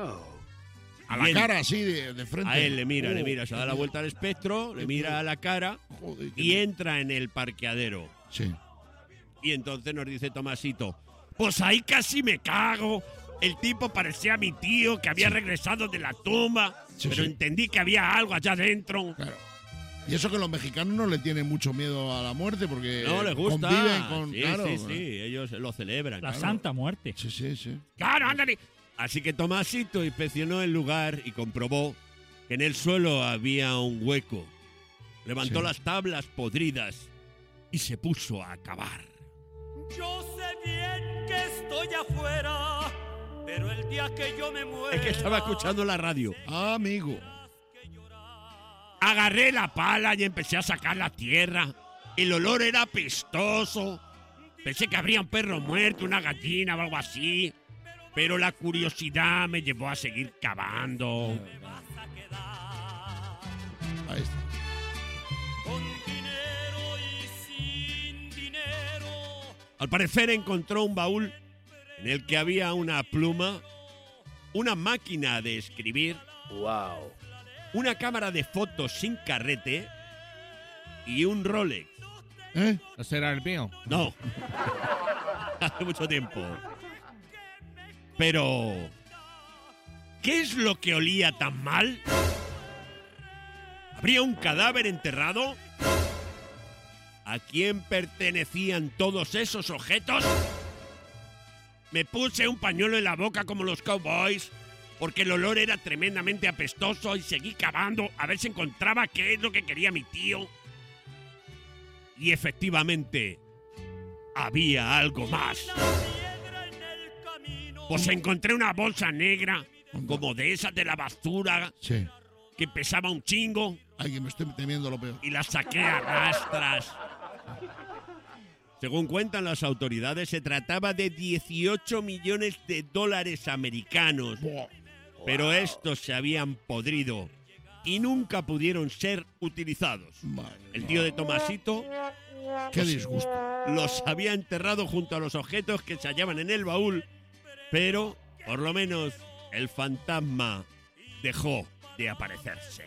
A la Bien. cara, así, de, de frente. A él le mira, Oh, le mira, se da la vuelta al espectro, le mira a la cara Joder, qué- y entra en el parqueadero. Sí. Y entonces nos dice Tomasito, pues ahí casi me cago. El tipo parecía mi tío que había Sí. regresado de la tumba, Sí, pero sí. entendí que había algo allá adentro. Claro. Y eso que los mexicanos no le tienen mucho miedo a la muerte porque No les gusta. conviven con... Sí, claro, sí, sí, ellos lo celebran. La claro. Santa Muerte. Sí, sí, sí. ¡Claro, ándale! Así que Tomasito inspeccionó el lugar y comprobó que en el suelo había un hueco. Levantó Sí. las tablas podridas y se puso a cavar. Yo sé bien que estoy afuera, pero el día que yo me muera... Es que estaba escuchando la radio. Ah, amigo. Agarré la pala y empecé a sacar la tierra. El olor era apestoso. Pensé que habría un perro muerto, una gallina o algo así. Pero la curiosidad me llevó a seguir cavando. Ahí está. Con dinero y sin dinero. Al parecer encontró un baúl en el que había una pluma, una máquina de escribir, Wow. una cámara de fotos sin carrete y un Rolex. ¿Eh? ¿No será el mío? No. Hace mucho tiempo. Pero, ¿qué es lo que olía tan mal? ¿Habría un cadáver enterrado? ¿A quién pertenecían todos esos objetos? Me puse un pañuelo en la boca como los cowboys, porque el olor era tremendamente apestoso y seguí cavando a ver si encontraba qué es lo que quería mi tío. Y efectivamente, había algo más. Pues encontré una bolsa negra, como de esas de la basura, Sí. que pesaba un chingo, Ay, que me estoy temiendo lo peor. y la saqué a rastras. Según cuentan las autoridades, se trataba de dieciocho millones de dólares americanos. Pero estos se habían podrido y nunca pudieron ser utilizados. Madre El tío de Tomasito Qué disgusto. los había enterrado junto a los objetos que se hallaban en el baúl, pero por lo menos el fantasma dejó de aparecerse.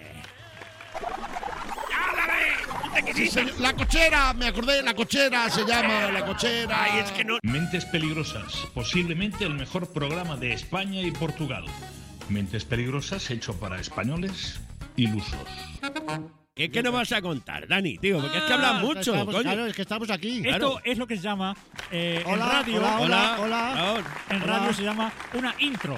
Sí, señor. La cochera, me acordé, la cochera se llama, la cochera. Ay, es que no. Mentes Peligrosas, posiblemente el mejor programa de España y Portugal. Mentes Peligrosas hecho para españoles ilusos. ¿Qué, qué nos vas a contar, Dani, tío? Porque es que hablas Ah, mucho, estamos- coño. Claro, es que estamos aquí. Esto Claro. es lo que se llama eh, Hola, en radio. hola, Hola, hola. En Hola. radio se llama una intro.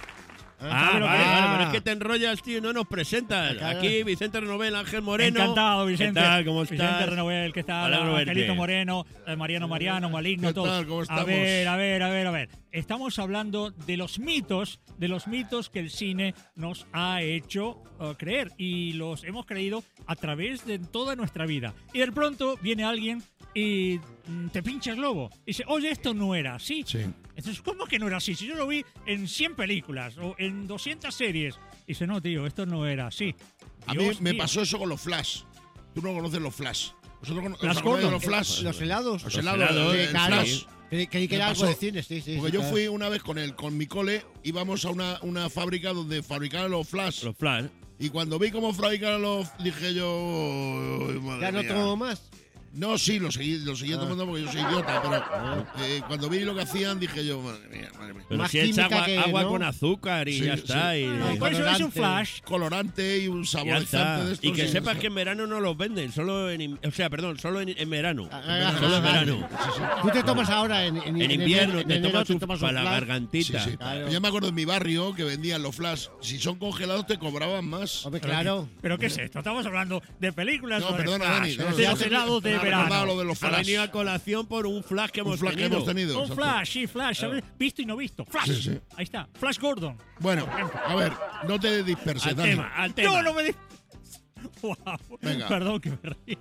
Ah, ¿Sabe lo vale, que- vale, Ah. pero es que te enrollas, tío, y no nos presentas. Claro. Aquí Vicente Renovel, Ángel Moreno. Encantado, Vicente. ¿Qué tal? ¿Cómo estás? Vicente Renovel, ¿qué tal? Alegro verte. Angelito Moreno, eh, Mariano Mariano, Maligno, ¿Qué todos. tal? ¿Cómo A estamos? ver, a ver, a ver, a ver. Estamos hablando de los mitos, de los mitos que el cine nos ha hecho eh, creer y los hemos creído a través de toda nuestra vida. Y de pronto viene alguien y mm, te pincha el globo y dice, oye, esto no era así. Sí. Entonces, ¿cómo que no era así? Si yo lo vi en cien películas o en doscientas series. Y dice, no, tío, esto no era así. A mí Dios me mío. pasó eso con los flash. Tú no conoces los flash. ¿Vosotros cono- os Flash acordáis de Gordon. los flash? Los helados. Los Los helados, helados, el sí, claro. flash. Creí, creí que Me era algo pasó. de cine, sí, sí. Porque sí, yo claro. fui una vez con el, con mi cole, íbamos a una, una fábrica donde fabricaban los flash. Los flash. Y cuando vi cómo fabricaban los, dije yo, "Ay, madre Ya no mía". tomo más. No, sí, lo seguí, lo seguí Ah. tomando porque yo soy idiota, pero eh, cuando vi lo que hacían dije yo, madre mía, madre mía. Pero Más si es química agua, que, agua ¿no? con azúcar y Sí, ya sí. está. Y, No, Por eso es un colorante. flash. Colorante y un ya saborizante está. de estos. Y que sí, sepas sí. que en verano no los venden, solo en, in- o sea, perdón, solo en, en verano. Ah, Solo en ah, verano. Tú te tomas ahora en, en, En invierno en te enero tomas un tomas para la flash. Sí, gargantita. sí. Claro. Yo me acuerdo en mi barrio que vendían los flash. Si son congelados te cobraban más. Hombre, claro. ¿Pero qué es esto? Estamos hablando de películas No, o de perdona, flash, Dani. no, de no, los no, helados de me ha recordado verano. lo de los Ha flash. venido a colación por un flash que hemos Un flash que tenido. hemos tenido. Un exacto. flash, sí, flash. ¿sabes? Visto y no visto. Flash. Sí, sí. Ahí está. Flash Gordon. Bueno, a ver, no te disperses, Al Dani. tema, al tema. No, no me di- Wow. Venga. Perdón que me reí.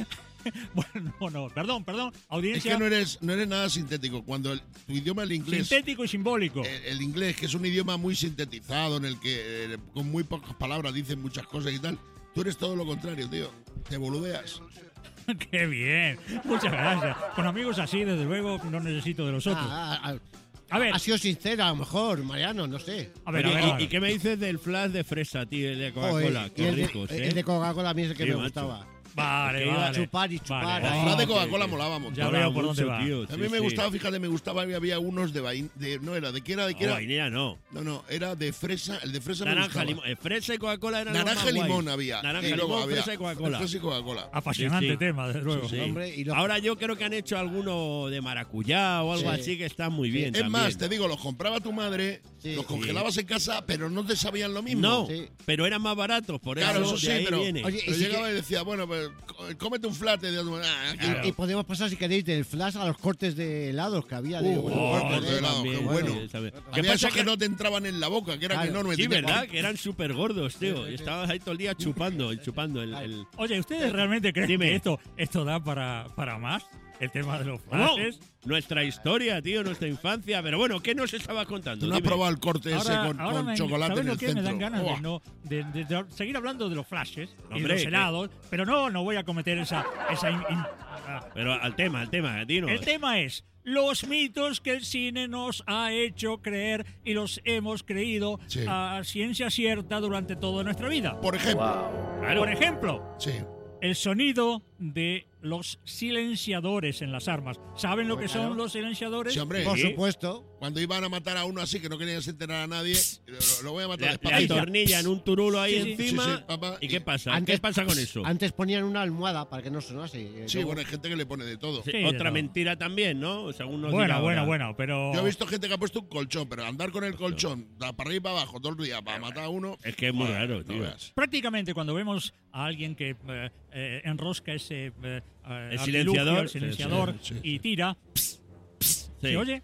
Bueno, no, no. Perdón, perdón. Es Audiencia. que no eres, no eres nada sintético. Cuando el- tu idioma, el inglés, Sintético y simbólico. el, el inglés, que es un idioma muy sintetizado, en el que eh, con muy pocas palabras dicen muchas cosas y tal, tú eres todo lo contrario, tío. Te boludeas. Qué bien. Muchas gracias. Con amigos así, desde luego, no necesito de los otros. Ah, ah, A ver, ha sido sincera, a lo mejor, Mariano, no sé. a ver, a Oye, ver. ¿y- a ver. ¿y, qué me dices del flash de fresa, tío, el de Coca-Cola? Joder, y Qué el de- ricos, el ¿eh? de Coca-Cola a mí es el que Sí, me macho. gustaba. Vale, Que iba vale. Chupar y chupar. Vale. ahí. El flan de Oh, Coca-Cola que- molaba mucho. Ya Mola veo por mucho, dónde va. tío, A sí, mí me sí. gustaba, fíjate, me gustaba, había unos de vainilla, de, no era, ¿de qué era? ¿De qué No, era? vainilla no. No, no, era de fresa, el de fresa me Naranja, gustaba. limón. eh, Fresa y Coca-Cola eran los Naranja más y limón guays. había. Naranja, y luego limón, había fresa y Coca-Cola. Fresa y Coca-Cola. Apasionante Sí, sí. tema, desde luego. Sí. Hombre, y los- Ahora yo creo que han hecho alguno de maracuyá o algo Sí. así que está muy bien. Es también. más, te digo, los compraba tu madre, Sí. los congelabas en casa, pero no te sabían lo mismo. No, Sí. pero eran más baratos, por Claro, eso, eso sí, de ahí pero, viene. Oye, pero y si llegaba que- y decía, bueno, pues có- cómete un flat. Y, decía, ah, Y- claro. Y, podemos pasar, si queréis, del flash a los cortes de helados que había. De, Uh, bueno, oh, cortes corte de helado, también, qué bueno. sí, ¿sabes? ¿Qué Había pasa esos que que- no te entraban en la boca, que eran Claro. enormes. Sí, Tenía- ¿verdad? Que eran súper gordos, tío. Y estabas ahí todo el día chupando y chupando el... el- Oye, ¿ustedes realmente creen Dime. que esto, esto da para, para más? El tema de los No, flashes. nuestra historia, tío, nuestra infancia. Pero bueno, ¿qué nos estabas contando? Tú no has Dime. probado el corte ese Ahora, con, ahora con me, chocolate ¿sabes en lo el que centro. me dan ganas Buah. de, no, de, de- de seguir hablando de los flashes y de Hombre, los ¿qué? helados? Pero no, no voy a cometer esa... esa in- in- ah. Pero al tema, al tema, dinos. El tema es los mitos que el cine nos ha hecho creer y los hemos creído Sí. a ciencia cierta durante toda nuestra vida. Por ejemplo. Claro. Por ejemplo, Sí. el sonido de los silenciadores en las armas. ¿Saben lo que Claro. son los silenciadores? Sí, hombre. Por Sí. supuesto. Cuando iban a matar a uno así que no querían se enterar a nadie, lo, lo voy a matar Le, le despacito. atornillan un turulo ahí Sí, sí. encima. Sí, sí, papá. ¿Y qué pasa? Antes- ¿Qué pasa con eso? Antes ponían una almohada para que no sonase. eh, Sí, luego- bueno, hay gente que le pone de todo. Sí, Sí, de otra todo. mentira también, ¿no? Según nos Bueno, dirá bueno, ahora. bueno, pero... Yo he visto gente que ha puesto un colchón, pero andar con el colchón da para arriba y para abajo todo el día para matar a uno. Es que es muy joder, raro, no tío. veas. Prácticamente cuando vemos a alguien que eh, eh, enrosca ese eh, eh, El artilugio, silenciador. el silenciador Sí, sí, sí. y tira, Sí. ¿se oye?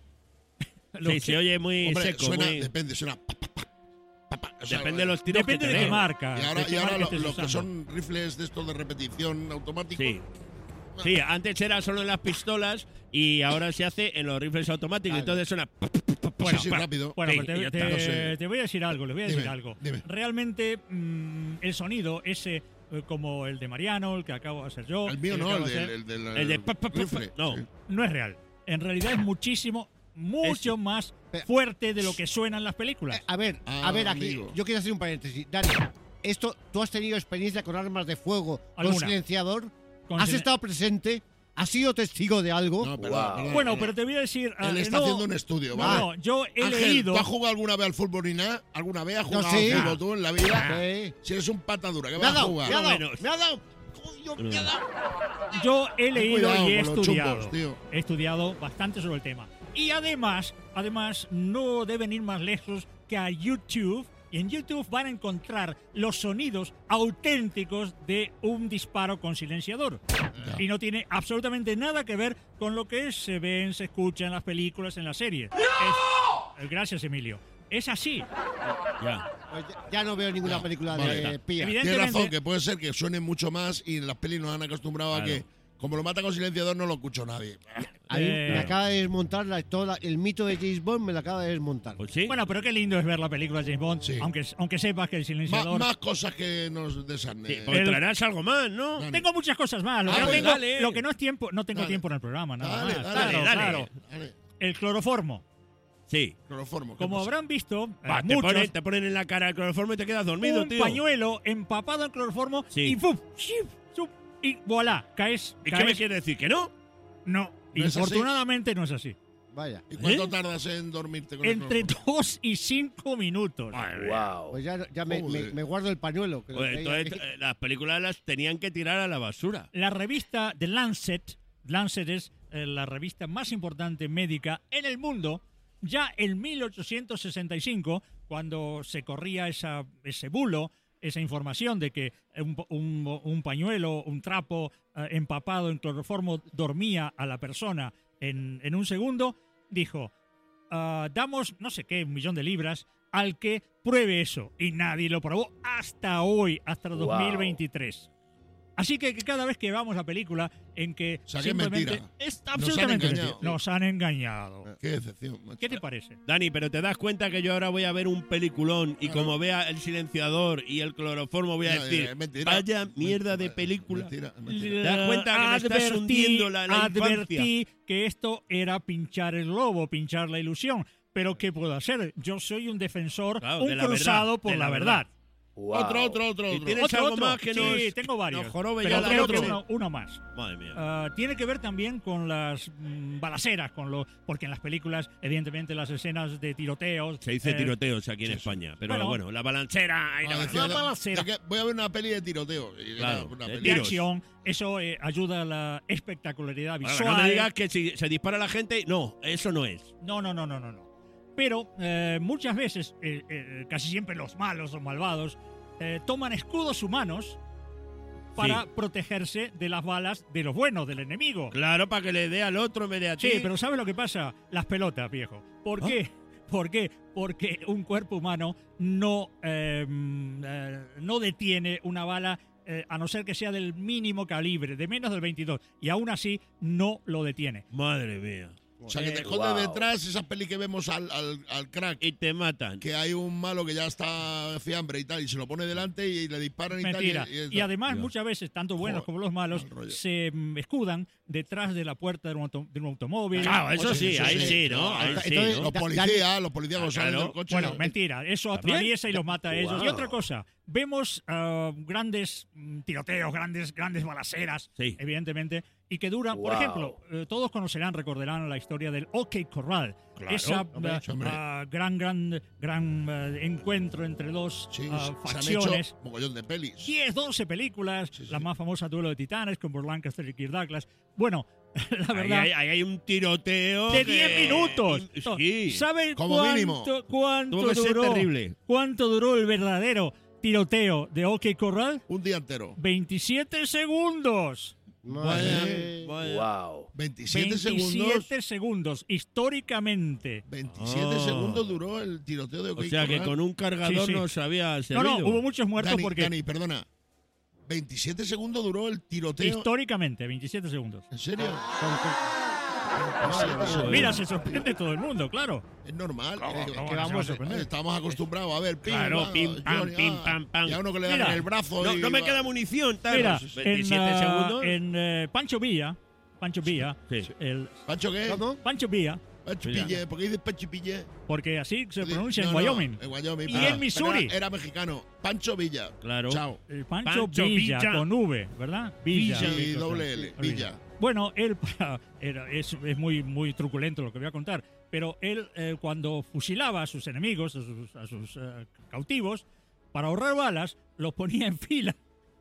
Lo Sí, que- se oye muy Hombre, seco. suena, muy- depende, suena. pa, pa, pa, pa, pa. O sea, Depende de los tiros Depende que de te qué den. marca. Y ahora, de qué y ahora marca lo, estés lo que usando. son rifles de estos de repetición automáticos. Sí. Sí, antes era solo en las pistolas y ahora se hace en los rifles automáticos. Vale. Entonces suena. Bueno, sí, sí, rápido. Bueno, Sí, pues te, y ya te- está. No sé. te voy a decir algo, le voy a Dime, decir algo. dime. Realmente mm, el sonido ese eh, como el de Mariano, el que acabo de hacer yo, El mío que no, acabo el de del, hacer, el del El de pa, pa, pa, pa. rifle. No. Sí. no es real. En realidad es muchísimo, mucho más Pero- fuerte de lo que suena en las películas. Eh, a ver, Ah, a ver, aquí. amigo. Yo quiero hacer un paréntesis. Dani, esto, ¿tú has tenido experiencia con armas de fuego Alguna. con silenciador? Con ¿Has silen- estado presente? ¿Has sido testigo de algo? No, perdón, perdón, Bueno, perdón. pero te voy a decir. ah, Él está no, haciendo un estudio, no, ¿vale? no, yo he Ángel, leído. ¿tú has jugado alguna vez al fútbol ni nada? ¿Alguna vez has Yo jugado sí. al fútbol tú en la vida? Sí. Si eres un patadura, ¿qué Me ha vas a dado, jugar? me ha dado, menos. me ha dado. Coño, me ha dado. Yo he leído cuidado y he con los estudiado. chumbos, tío. He estudiado bastante sobre el tema. Y además, además, no deben ir más lejos que a YouTube. Y en YouTube van a encontrar los sonidos auténticos de un disparo con silenciador. Y no tiene absolutamente nada que ver con lo que se ven, se escucha en las películas, en las series. ¡No! Gracias, Emilio. Es así. Ya. Pues ya- Ya no veo ninguna Ya, película vale. de Pía. Evidente- Tienes razón, Evidentemente- que puede ser que suene mucho más y en las pelis nos han acostumbrado a Claro. que, como lo mata con silenciador, no lo escucho nadie. A mí Eh, me acaba de desmontar la, toda, el mito de James Bond, me lo acaba de desmontar. Pues sí. Bueno, pero qué lindo es ver la película James Bond, Sí. aunque, aunque sepas que el Má- silenciador... más cosas que nos desan. Sí, eh, pues el- traerás algo más, ¿no? Dani. Tengo muchas cosas más. Lo, Ah, que, no pues tengo, dale. lo que no es tiempo, no tengo Dale. tiempo en el programa, nada Dale, más. dale, claro, dale. claro. Dale, El cloroformo. Sí. cloroformo. ¿qué Como pasa? habrán visto, eh, Va, te, muchos, ponen, te ponen en la cara el cloroformo y te quedas dormido, un tío. pañuelo empapado en cloroformo Sí. y ¡fum! ¡ship! ¡sup! Y voilà, caes. ¿Y qué caes- me quiere decir? ¿Que no? No, ¿No es así? infortunadamente no es así. Vaya. ¿Y cuánto ¿Eh? tardas en dormirte con el Entre cloroformo? dos y cinco minutos. Pues ya, ya me, Joder. me- me guardo el pañuelo. que lo Pues traiga entonces aquí. eh, las películas las tenían que tirar a la basura. La revista The Lancet, Lancet es eh, la revista más importante médica en el mundo, ya en mil ochocientos sesenta y cinco, cuando se corría esa, ese bulo, esa información de que un, un- un pañuelo, un trapo eh, empapado en cloroformo dormía a la persona en, en un segundo, dijo, "Ah, damos no sé qué, un millón de libras al que pruebe eso. Y nadie lo probó hasta hoy, hasta el dos mil veintitrés. Así que, que cada vez que veamos la película en que O sea, que es simplemente mentira. es Nos han absolutamente engañado. mentira. Nos han engañado. Qué decepción, macho. ¿Qué te parece? Dani, pero te das cuenta que yo ahora voy a ver un peliculón y Claro. como vea el silenciador y el cloroformo voy a Ya, ya, decir, es mentira. vaya mierda de Mentira, película. mentira, mentira. ¿Te das cuenta que me estás hundiendo la- la advertí que esto era pinchar el globo, pinchar la ilusión. Pero ¿qué puedo hacer? Yo soy un defensor, Claro, un de la cruzado verdad, por de la, la verdad. verdad. Otro, otro, otro. ¿Y otro. tienes Otro, algo otro. más que sí, nos, tengo varios. nos jorobe pero ya la creo que noche? uno, uno más. Madre mía. Ah, tiene que ver también con las mm, balaceras, con lo, porque en las películas, evidentemente, las escenas de tiroteos. Se dice eh, tiroteos aquí en sí, España, pero Bueno. bueno, la balancera. y Ah, la- decía, la balacera. de que voy a ver una peli de tiroteo. Y, Claro, una de peli. de tiros. acción, eso eh, ayuda a la espectacularidad Ahora, visual. no me digas que si se dispara la gente, no, eso no es. No, no, no, no, no, no. Pero eh, muchas veces, eh, eh, casi siempre los malos o malvados, eh, toman escudos humanos para Sí. protegerse de las balas de los buenos, del enemigo. Claro, para que le dé al otro en vez de a ti. Sí, pero ¿sabes lo que pasa? Las pelotas, viejo. ¿Por ¿Ah? qué? ¿Por qué? Porque un cuerpo humano no, eh, eh, no detiene una bala eh, a no ser que sea del mínimo calibre, de menos del veintidós, y aún así no lo detiene. Madre mía. O sea, que te Eh, esconde wow. detrás esas pelis que vemos al, al, al crack. Y te matan. Que hay un malo que ya está fiambre y tal, y se lo pone delante y le disparan y Mentira. tal. Y, Y además, Dios. muchas veces, tanto buenos Joder, como los malos, mal rollo. se mm, escudan detrás de la puerta de un, auto- de un automóvil. Claro, eso O sí, sea, ahí sí, ¿no? Ahí Entonces, sí, ¿no? Los Da- policías, los policías que salen claro. del coche. Bueno, mentira, eso ¿También? atraviesa y los mata a ellos. Y Wow. otra cosa, vemos ah, grandes mm, tiroteos, grandes, grandes balaceras, Sí. evidentemente, y que duran, por Wow. ejemplo, eh, todos conocerán, recordarán la historia del OK Corral. Claro, Esa hombre, ah, hombre. ah, gran, gran, gran ah, encuentro entre dos Sí, ah, se han facciones. hecho mogollón de pelis. diez, doce películas, Sí, sí. la más famosa Duelo de Titanes con Burt Lancaster y Kirk Douglas. Bueno, la Ahí verdad, hay, ahí hay un tiroteo. de que- diez minutos. Sí. ¿Saben Como cuánto, mínimo. cuánto Tuvo que ser duró? terrible. ¿Cuánto duró el verdadero tiroteo de OK Corral? Un día entero. veintisiete segundos. Madre. Vaya. Wow. veintisiete segundos. veintisiete segundos, históricamente. veintisiete Oh. segundos duró el tiroteo de OK O sea que Corral. con un cargador Sí, sí. no se había No, servido. no, hubo muchos muertos Dani, porque Dani, perdona. veintisiete segundos duró el tiroteo. históricamente, veintisiete segundos. ¿En serio? Mira, se sorprende todo el mundo, claro. Es normal. ¿Cómo, eh, cómo que no se va a vamos, sorprender? estamos acostumbrados a ver pim, Claro, pam, pim, pam, Johnny, pim, ah, pam, pam. Y a uno que le dan Mira. en el brazo. No, y no me va- queda munición, tal. Mira, Pues, en, veintisiete ah, segundos. en eh, Pancho Villa, Pancho Villa, Sí. el ¿Pancho qué? ¿Cómo? Pancho Villa, Pancho Mira. Pille. ¿Por qué dices Pancho Pille? porque así se pronuncia No, en no, Wyoming. en Wyoming. Y pero- en Missouri. pero Era, era mexicano. Pancho Villa. Claro. Chao. El Pancho, Pancho Villa, Villa. con V, ¿verdad? Villa. Y doble L. Villa. Bueno, él para- era- es, es muy, muy truculento lo que voy a contar, pero él eh, cuando fusilaba a sus enemigos, a sus, a sus, eh, cautivos, para ahorrar balas, los ponía en fila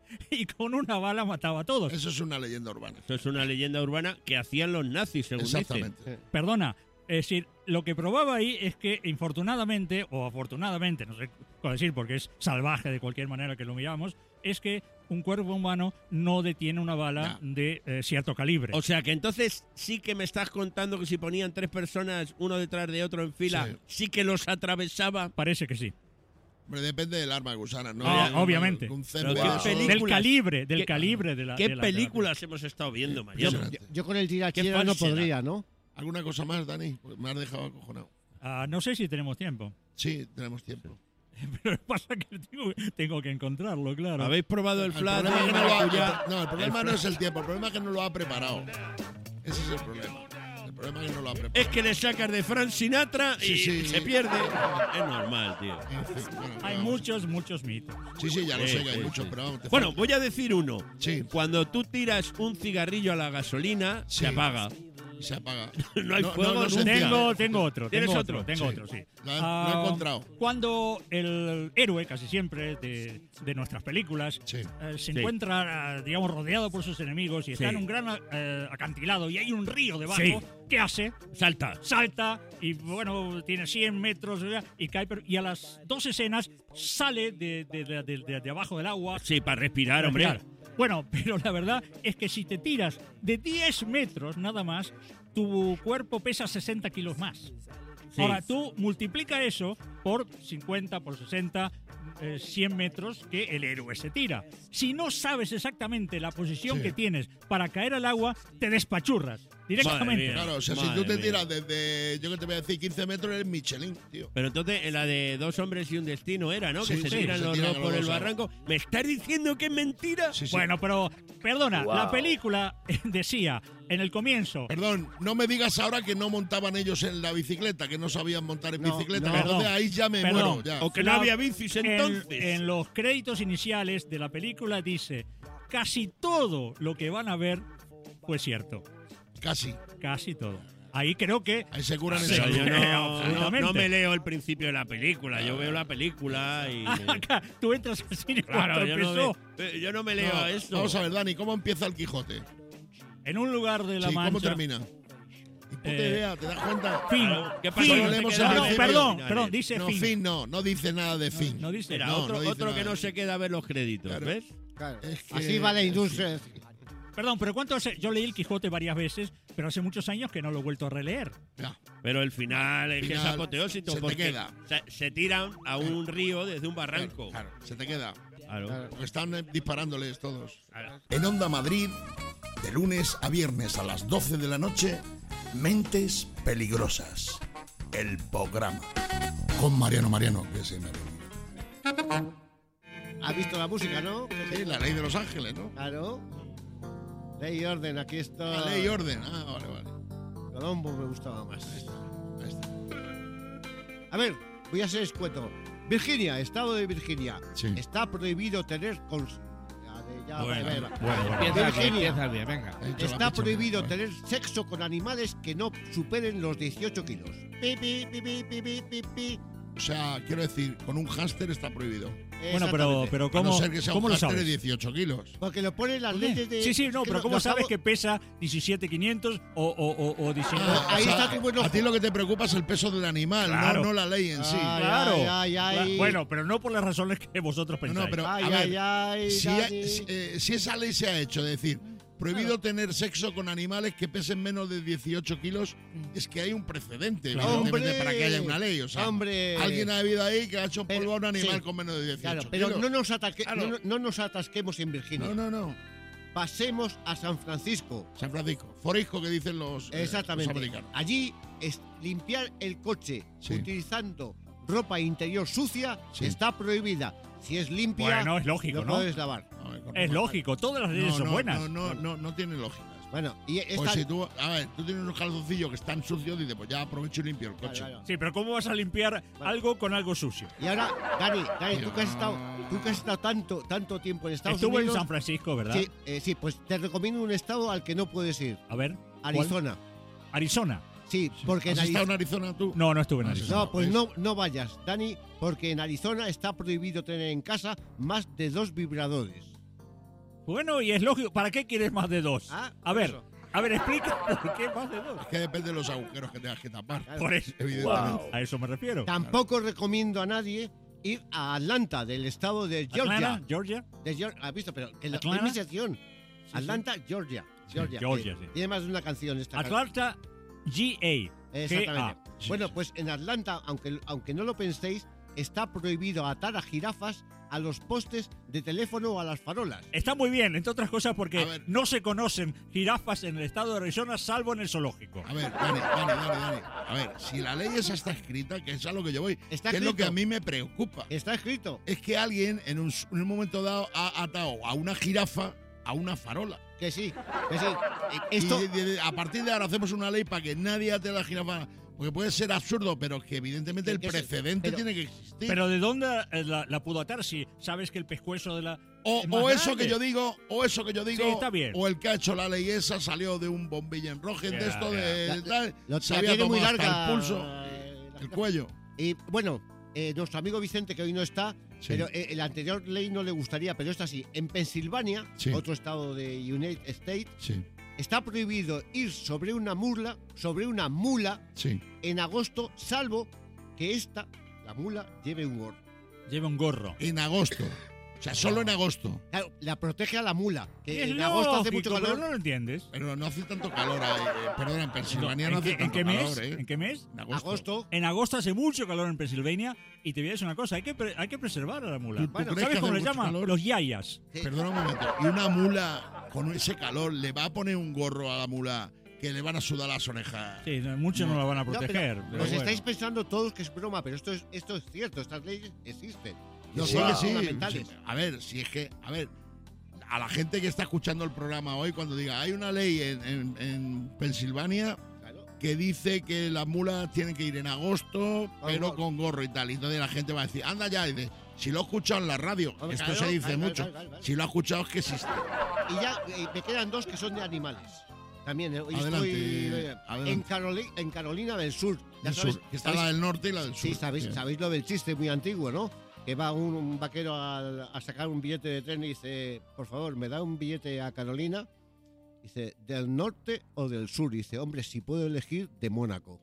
y con una bala mataba a todos. Eso es una leyenda urbana. Esto es una leyenda urbana que hacían los nazis, según dicen. Exactamente. Perdona, es decir, lo que probaba ahí es que, infortunadamente, o afortunadamente, no sé cómo decir, porque es salvaje de cualquier manera que lo miramos, es que un cuerpo humano no detiene una bala de eh, cierto calibre. O sea que entonces sí que me estás contando que si ponían tres personas uno detrás de otro en fila, Sí. sí, que los atravesaba. Parece que sí. Hombre, depende del arma que usaran, ¿no? Ah, Un- obviamente. Un Pero C M qué de esos- películas. Del calibre, del ¿Qué- calibre de la. ¿Qué de la- películas hemos estado viendo, Yo, Mariano? yo- yo con el Qué tirachera no falsedad. podría, ¿no? ¿Alguna cosa más, Dani? Porque me has dejado acojonado. Ah, no sé si tenemos tiempo. Sí, tenemos tiempo. Pero pasa que tengo, tengo que encontrarlo, claro. ¿Habéis probado el El flan problema, es de que no, lo maracuyá? ha, no, el problema El no flan- es el tiempo, el problema es que no lo ha preparado. Ese es el problema. El problema es que no lo ha preparado. Es que le sacas de Frank Sinatra y Sí, sí. se pierde. Es normal, tío. En fin, bueno, Hay vamos. muchos, muchos mitos. Sí, sí, ya lo Sí, sé que hay sí, muchos, sí. pero vamos. te Bueno, falta. voy a decir uno. Sí. Cuando tú tiras un cigarrillo a la gasolina, Sí. se apaga. se apaga. No hay fuego se nunca. enciende. Tengo, tengo otro. ¿Tienes tengo otro? Tengo Sí. otro, sí. Lo he- Ah, lo he encontrado. Cuando el héroe, casi siempre, de, de nuestras películas, Sí. eh, se Sí. encuentra, ah, digamos, rodeado por sus enemigos y está Sí. en un gran eh, acantilado y hay un río debajo, Sí. ¿qué hace? Salta. Salta y, bueno, tiene cien metros ¿verdad? y cae, pero- y a las dos escenas sale de, de, de- de- de- de abajo del agua. Sí, para respirar, hombre. Respirar. Bueno, pero la verdad es que si te tiras de diez metros nada más, tu cuerpo pesa sesenta kilos más. Sí. Ahora, tú multiplica eso por cincuenta, por sesenta, eh, cien metros que el héroe se tira. Si no sabes exactamente la posición Sí. que tienes para caer al agua, te despachurras directamente. mía. Claro, o sea, si Madre tú te mía. tiras desde, yo que te voy a decir, quince metros, eres Michelin, tío. Pero entonces, en la de dos hombres y un destino era, ¿no? Sí, que se sí, tiran se los tiran dos los por el dos, barranco. ¿Me estás diciendo que es mentira? Sí, sí. Bueno, pero, perdona, Wow. la película decía en el comienzo... Perdón, no me digas ahora que no montaban ellos en la bicicleta, que no sabían montar en No, bicicleta. no. que entonces Perdón, ahí bicis ya me Perdón. muero. Ya. O que no La- había bicis en- entonces. En, los créditos iniciales de la película dice, casi todo lo que van a ver fue cierto. Casi. Casi todo. Ahí creo que... Ahí se curan Pero en yo salud. no, no, Absolutamente. no me leo el principio de la película, yo veo la película y... Tú entras al cine Claro, cuando yo no, empezó. ve- yo no me leo No, eso. Vamos a ver, Dani, ¿cómo empieza el Quijote? En un lugar de la Sí, Mancha... ¿cómo termina? Ni puta Eh, idea, ¿te das cuenta? Fin. Claro, ¿qué pasa? Fin. Solo leemos el Perdón, principio. perdón, Finales. perdón, dice No, fin. fin no, no dice nada de fin. No dice. Mira, No, otro, no dice otro que nada. no se queda a ver los créditos, Claro. ¿ves? Claro. Es que- Así va la industria. Perdón, pero ¿cuánto hace? Yo leí el Quijote varias veces, pero hace muchos años que no lo he vuelto a releer. Ya. Pero el final es que es Final, apoteósico se te porque queda. Se, se tiran a un río desde un barranco. Claro, se te queda. Claro. Porque están eh, disparándoles todos. Claro. En Onda Madrid, de lunes a viernes a las doce de la noche, Mentes Peligrosas, el programa. Con Mariano Mariano, que se me ha venido. ¿Has visto la música, no? Sí, la ley de Los Ángeles, ¿no? Claro. Ley y orden, aquí está. La ley y orden. Ah, vale, vale. Colombo me gustaba más. Ahí está. A ver, voy a ser escueto. Virginia, estado de Virginia. Sí. Está prohibido tener... Cons... Ya, de- ya, Bueno, va, va, va. bueno, bueno. Empieza bien, Virginia. empieza bien, venga. He hecho la Está picha, prohibido ¿no? tener sexo con animales que no superen los dieciocho kilos. Pi, pi, pi, pi, pi, pi, pi, pi. O sea, quiero decir, con un hámster está prohibido. Bueno, pero, Exactamente. pero A ¿cómo, no ser que sea ¿cómo un lo hámster de sabes? dieciocho kilos. Porque lo ponen las ¿Por qué? leyes de... Sí, sí, no, es que pero lo- ¿cómo lo sabes acabo- que pesa diecisiete mil quinientos o, o, o, o diecinueve? Ah, ahí o sea, está tu buen ojo. a ti lo que te preocupa es el peso del animal, Claro. no, no la ley en sí. Ay, Claro. ay, ay, ay. Bueno, pero no por las razones que vosotros No, pensáis. no, pero Ay, a ver, ay, ay, si, Dani. ha- si, eh, si esa ley se ha hecho, de decir, prohibido tener sexo con animales que pesen menos de dieciocho kilos, es que hay un precedente, Claro. evidentemente, ¡Hombre! para que haya una ley. O sea, ¡Hombre! alguien ha habido ahí que ha hecho Pero- polvo a un animal sí. con menos de dieciocho Claro, pero kilos. no nos, ataque- Claro. no, no nos atasquemos en Virginia. no, no, no. Pasemos a San Francisco. San Francisco, Forisco que dicen los, eh, los Exactamente. americanos. Allí es limpiar el coche Sí. utilizando ropa interior sucia Sí. está prohibida. Si es limpia, Bueno, es lógico, lo ¿no? puedes lavar. A ver, con Es ropa- lógico, todas las leyes No, son no, buenas. no, no, no, no tiene lógica. Bueno, y esta... Pues si tú, a ver, tú tienes unos calzoncillos que están sucios, dices, pues ya aprovecho y limpio el Vale, coche. vale, vale. Sí, pero ¿cómo vas a limpiar algo con algo sucio? Y ahora, Dani, Dani, tú que has estado, tú que has estado tanto, tanto tiempo en Estados Estuvo Unidos... en San Francisco, ¿verdad? Sí, eh, sí, pues te recomiendo un estado al que no puedes ir. A ver. ¿cuál? Arizona. Arizona. Sí, porque en ¿Has estado Arizona... en Arizona tú? No, no estuve en Ah, sí, Arizona. No, pues no, no vayas, Dani, porque en Arizona está prohibido tener en casa más de dos vibradores. Bueno, y es lógico. ¿Para qué quieres más de dos? Ah, a ver, eso. a ver, explica por qué más de dos. Es que depende de los agujeros que tengas que tapar. Por eso, Evidentemente. a eso me refiero. Tampoco recomiendo a nadie ir a Atlanta, del estado de Georgia. Atlanta, Georgia. De Geor- ¿Has visto? Pero que la- Atlanta. es mi sección. Atlanta, Georgia. Georgia. Georgia, que sí. Tiene más de una canción esta Atlanta, G A. Exactamente. G A. Bueno, pues en Atlanta, aunque, aunque no lo penséis, está prohibido atar a jirafas a los postes de teléfono o a las farolas. Está muy bien, entre otras cosas A porque ver. no se conocen jirafas en el estado de Arizona salvo en el zoológico. A ver, Dani, Dani, Dani, Dani. A ver, si la ley esa está escrita, que es a lo que yo voy, Está que es lo que escrito. a mí me preocupa, Está escrito. es que alguien en un, en un momento dado ha atado a una jirafa a una farola. Que sí, que sí. Eh, Esto, Y de- de- a partir de ahora hacemos una ley para que nadie ate a la jirafa. Porque puede ser absurdo, pero que evidentemente el Que- que se- precedente pero- tiene que existir. Pero ¿de dónde eh, la, la pudo atar si sabes que el pescuezo de la... o es más o eso grande? que yo digo, o eso que yo digo, Sí, está bien. o el que ha hecho la ley esa salió de un bombillo en rojen de Ya, esto ya. de La- tal, lo- se la había tiene muy tomado hasta larga. el pulso, eh, la- el cuello. Y bueno, eh, nuestro amigo Vicente, que hoy no está, Sí. pero eh, la anterior ley no le gustaría, pero esta sí. En Pensilvania, Sí. otro estado de United States, Sí, está prohibido ir sobre una mula, sobre una mula sí. en agosto, salvo que esta, la mula, lleve un gorro. Lleva un gorro. En agosto. O sea, solo en agosto. Claro, la protege a la mula, que Es en agosto hace lógico, mucho pero calor. no lo entiendes. Pero no hace tanto calor. eh, eh, perdona, en Pensilvania no, ¿En hace qué, en tanto qué mes? calor, ¿eh? ¿En qué mes? En agosto. Agosto. En agosto hace mucho calor en Pensilvania y te voy a decir una cosa, hay que, pre- hay que preservar a la mula. ¿Tú- tú Bueno, crees ¿Sabes que cómo hace le mucho llaman? calor? Los yayas. Sí. Perdona un momento. Y una mula con ese calor le va a poner un gorro a la mula que le van a sudar las orejas. Sí, no, muchos no, la van a No, proteger. pero pero os bueno. estáis pensando todos que es broma, pero esto es, esto es cierto, estas leyes existen. No, Sí, sí, que sí. fundamentales. Sí. A ver, si es que, a ver, a la gente que está escuchando el programa hoy, cuando diga, hay una ley en, en, en Pensilvania, Claro. que dice que las mulas tienen que ir en agosto, pero con gorro y tal. Y entonces la gente va a decir, anda ya, y dice, si lo he escuchado en la radio, Hombre, esto claro, se dice claro, mucho, claro, claro, claro. si lo ha escuchado es que existe. Y ya eh, me quedan dos que son de animales. También, eh, hoy Adelante, estoy eh, adelante. En, Caroli- en Carolina del Sur. Ya Del sabes, sur, que está sabéis- la del norte y la del sur. Sí, sabéis, Sí. sabéis lo del chiste muy antiguo, ¿no? Que va un, un vaquero a, a sacar un billete de tren y dice, por favor, ¿me da un billete a Carolina? Dice, ¿del norte o del sur? Dice, hombre, si puedo elegir, de Mónaco.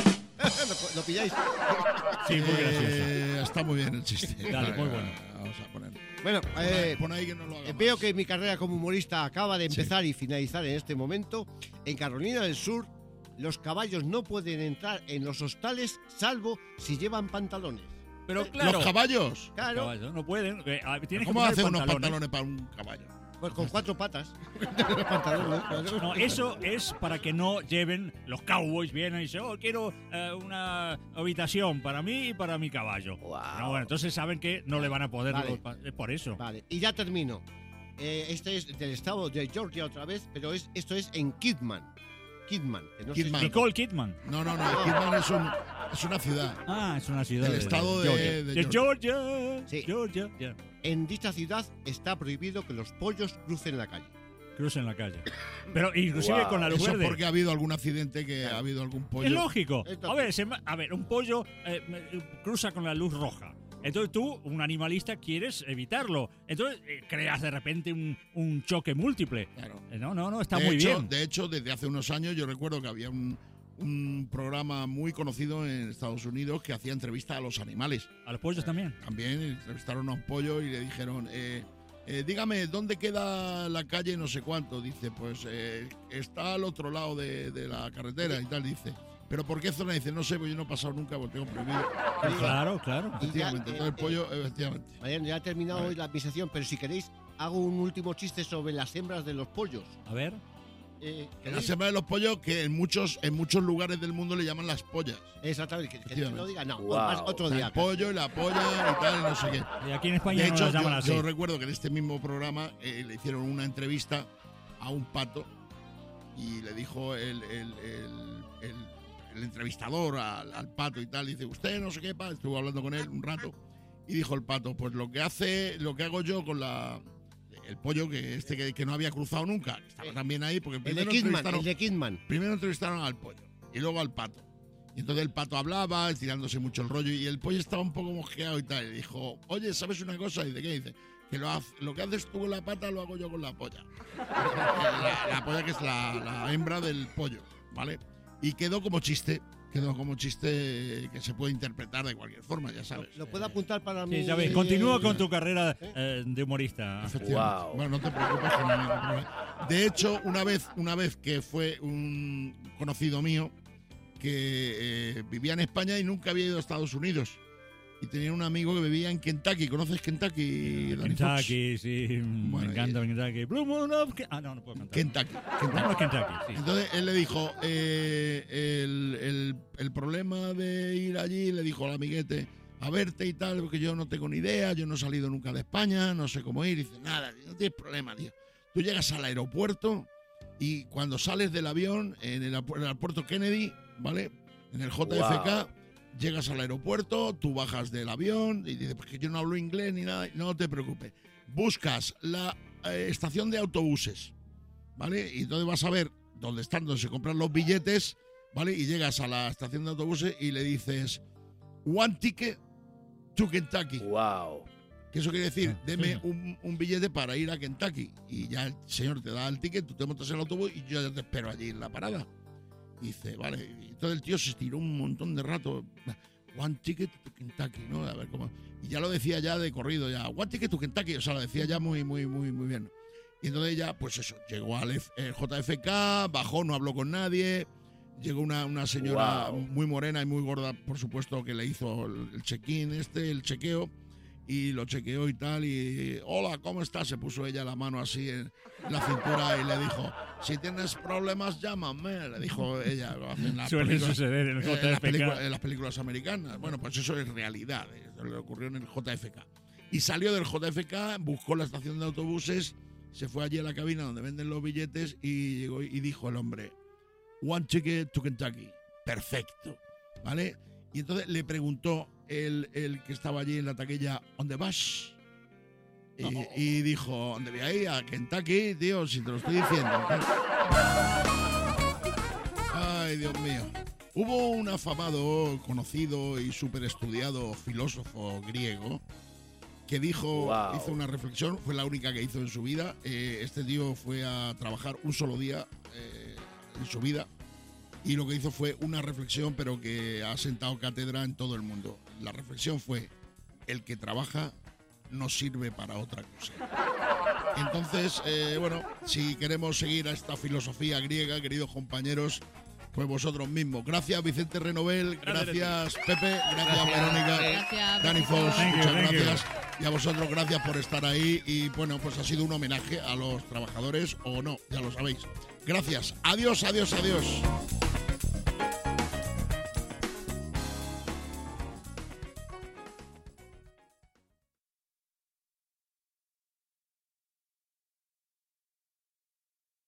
¿Lo, lo pilláis? Sí, muy gracioso. Eh, está muy bien el chiste. Dale, muy bueno. Vamos a poner. Bueno, Pon eh, ahí- pon ahí que no lo haga eh, veo más. que mi carrera como humorista acaba de empezar y finalizar en este momento. En Carolina del Sur, los caballos no pueden entrar en los hostales salvo si llevan pantalones. Pero Eh, claro. ¿Los caballos? Claro. Caballos, no pueden. eh, ah, tienes que ¿Cómo poner hace unos pantalones. pantalones para un caballo? Pues con cuatro patas. Los pantalones, claro. No, eso es para que no lleven los cowboys, vienen y dicen, oh, quiero eh, una habitación para mí y para mi caballo. No, bueno, entonces saben que no le van a poder. Vale. los pa- es por eso. Vale, y ya termino. Eh, este es del estado de Georgia otra vez, pero es, esto es en Kidman. Kidman. Que no sé Kidman. si- Nicole Kidman. No, no, no. Kidman es, un, es una ciudad. Ah, es una ciudad. Del de- estado de- Georgia. de De Georgia. Georgia. Sí. Georgia. ya. En dicha ciudad está prohibido que los pollos crucen la calle. Crucen la calle. Pero inclusive con la luz Eso verde. porque ha habido algún accidente, que ha habido algún pollo. Es lógico. Esto- A ver, se ma- a ver, un pollo eh, me- cruza con la luz roja. Entonces tú, un animalista, quieres evitarlo. Entonces eh, creas de repente un, un choque múltiple. Claro. Eh, No, no, no, está de muy hecho, bien. De hecho, desde hace unos años yo recuerdo que había un, un programa muy conocido en Estados Unidos que hacía entrevistas a los animales. A los pollos también. También entrevistaron a un pollo y le dijeron, eh, eh, dígame, ¿dónde queda la calle no sé cuánto? Dice, pues eh, está al otro lado de, de la carretera y tal, dice. ¿Pero por qué zona? Dice, no sé, pues yo no he pasado nunca porque tengo prohibido. Claro, claro. Efectivamente, Y ya, todo el eh, pollo, efectivamente. Mariano, ya ha terminado Vale. hoy la mi sección, pero si queréis, hago un último chiste sobre las hembras de los pollos. A ver. Eh, La ¿queréis? semana de los pollos que en muchos, en muchos lugares del mundo le llaman las pollas. Exactamente, que, que Efectivamente. lo diga, no, Wow. más otro O sea, día. el pollo y la polla y tal, y no sé qué. Y aquí en España De no hecho, las llaman yo, así. yo recuerdo que en este mismo programa eh, le hicieron una entrevista a un pato y le dijo el, el- el- el- el entrevistador al, al pato y tal, dice, usted no sé qué, pa", estuvo hablando con él un rato y dijo el pato, pues lo que hace, lo que hago yo con la el pollo que este que, que no había cruzado nunca, que estaba también ahí, porque El de primero Kidman, entrevistaron, el de Kidman. primero entrevistaron al pollo y luego al pato. Y entonces el pato hablaba, tirándose mucho el rollo, y el pollo estaba un poco mosqueado y tal. Y dijo, oye, ¿sabes una cosa? Y dice, ¿qué? Dice, que lo, haz- lo que haces tú con la pata lo hago yo con la polla. la, la polla que es la, la hembra del pollo, ¿vale? Y quedó como chiste, quedó como chiste que se puede interpretar de cualquier forma, ya sabes. Lo puedo apuntar para mí. Sí, ya ves, continúa con tu carrera eh, de humorista. Efectivamente. Wow. Bueno, no te preocupes que no hay ningún problema. De hecho, una vez, una vez que fue un conocido mío que eh, vivía en España y nunca había ido a Estados Unidos. Y tenía un amigo que vivía en Kentucky. ¿Conoces Kentucky, Dani Fox? Kentucky, sí. Bueno, me encanta Kentucky. Blue Moon of Ke- Ah, no, no puedo cantar. Kentucky. No, no, Kentucky, sí. Entonces él le dijo, eh, el, el- el problema de ir allí, le dijo al amiguete, a verte y tal, porque yo no tengo ni idea, yo no he salido nunca de España, no sé cómo ir. Y dice, nada, no tienes problema, tío. Tú llegas al aeropuerto y cuando sales del avión, en el, apu- el aeropuerto Kennedy, ¿vale? En el J F K, llegas al aeropuerto, tú bajas del avión y dices, pues que yo no hablo inglés ni nada, no te preocupes. Buscas la eh, estación de autobuses, ¿vale? Y entonces vas a ver dónde están, donde se compran los billetes, ¿vale? Y llegas a la estación de autobuses y le dices, one ticket to Kentucky. Wow. Que eso quiere decir, deme un, un billete para ir a Kentucky. Y ya el señor te da el ticket, tú te montas en el autobús y yo ya te espero allí en la parada. Y dice, vale. Y entonces el tío se estiró un montón de rato. One ticket to Kentucky, ¿no? A ver cómo. Y ya lo decía ya de corrido, ya. One ticket to Kentucky. O sea, lo decía ya muy, muy, muy, muy bien. Y entonces ya, pues eso, llegó al F- eh, J F K, bajó, no habló con nadie. Llegó una, una señora Wow. muy morena y muy gorda, por supuesto, que le hizo el, el check-in este, el chequeo. Y lo chequeó y tal, y hola, ¿cómo estás? Se puso ella la mano así en la cintura y le dijo, si tienes problemas, llámame, le dijo ella. En las Suele películas- suceder en el en J F K. las películas- en las películas americanas. Bueno, pues eso es realidad, eso le ocurrió en el J F K. Y salió del J F K, buscó la estación de autobuses, se fue allí a la cabina donde venden los billetes y llegó y dijo el hombre, one ticket to Kentucky. Perfecto, ¿vale? Y entonces le preguntó el, el que estaba allí en la taquilla, ¿dónde vas? Y, Oh. y dijo, ¿dónde voy a ir? A Kentucky, tío, si te lo estoy diciendo. Ay, Dios mío. Hubo un afamado, conocido y súper estudiado filósofo griego que dijo, Wow. hizo una reflexión, fue la única que hizo en su vida. Eh, este tío fue a trabajar un solo día eh, en su vida y lo que hizo fue una reflexión, pero que ha sentado cátedra en todo el mundo. La reflexión fue, el que trabaja no sirve para otra cosa. Entonces, eh, bueno, si queremos seguir a esta filosofía griega, queridos compañeros, pues vosotros mismos. Gracias, Vicente Renovel. Gracias, Pepe. Gracias, Verónica. Gracias, Dani Pepito. Foss. Thank you, Muchas thank you. gracias. Y a vosotros, gracias por estar ahí. Y bueno, pues ha sido un homenaje a los trabajadores o no, ya lo sabéis. Gracias. Adiós, adiós, adiós.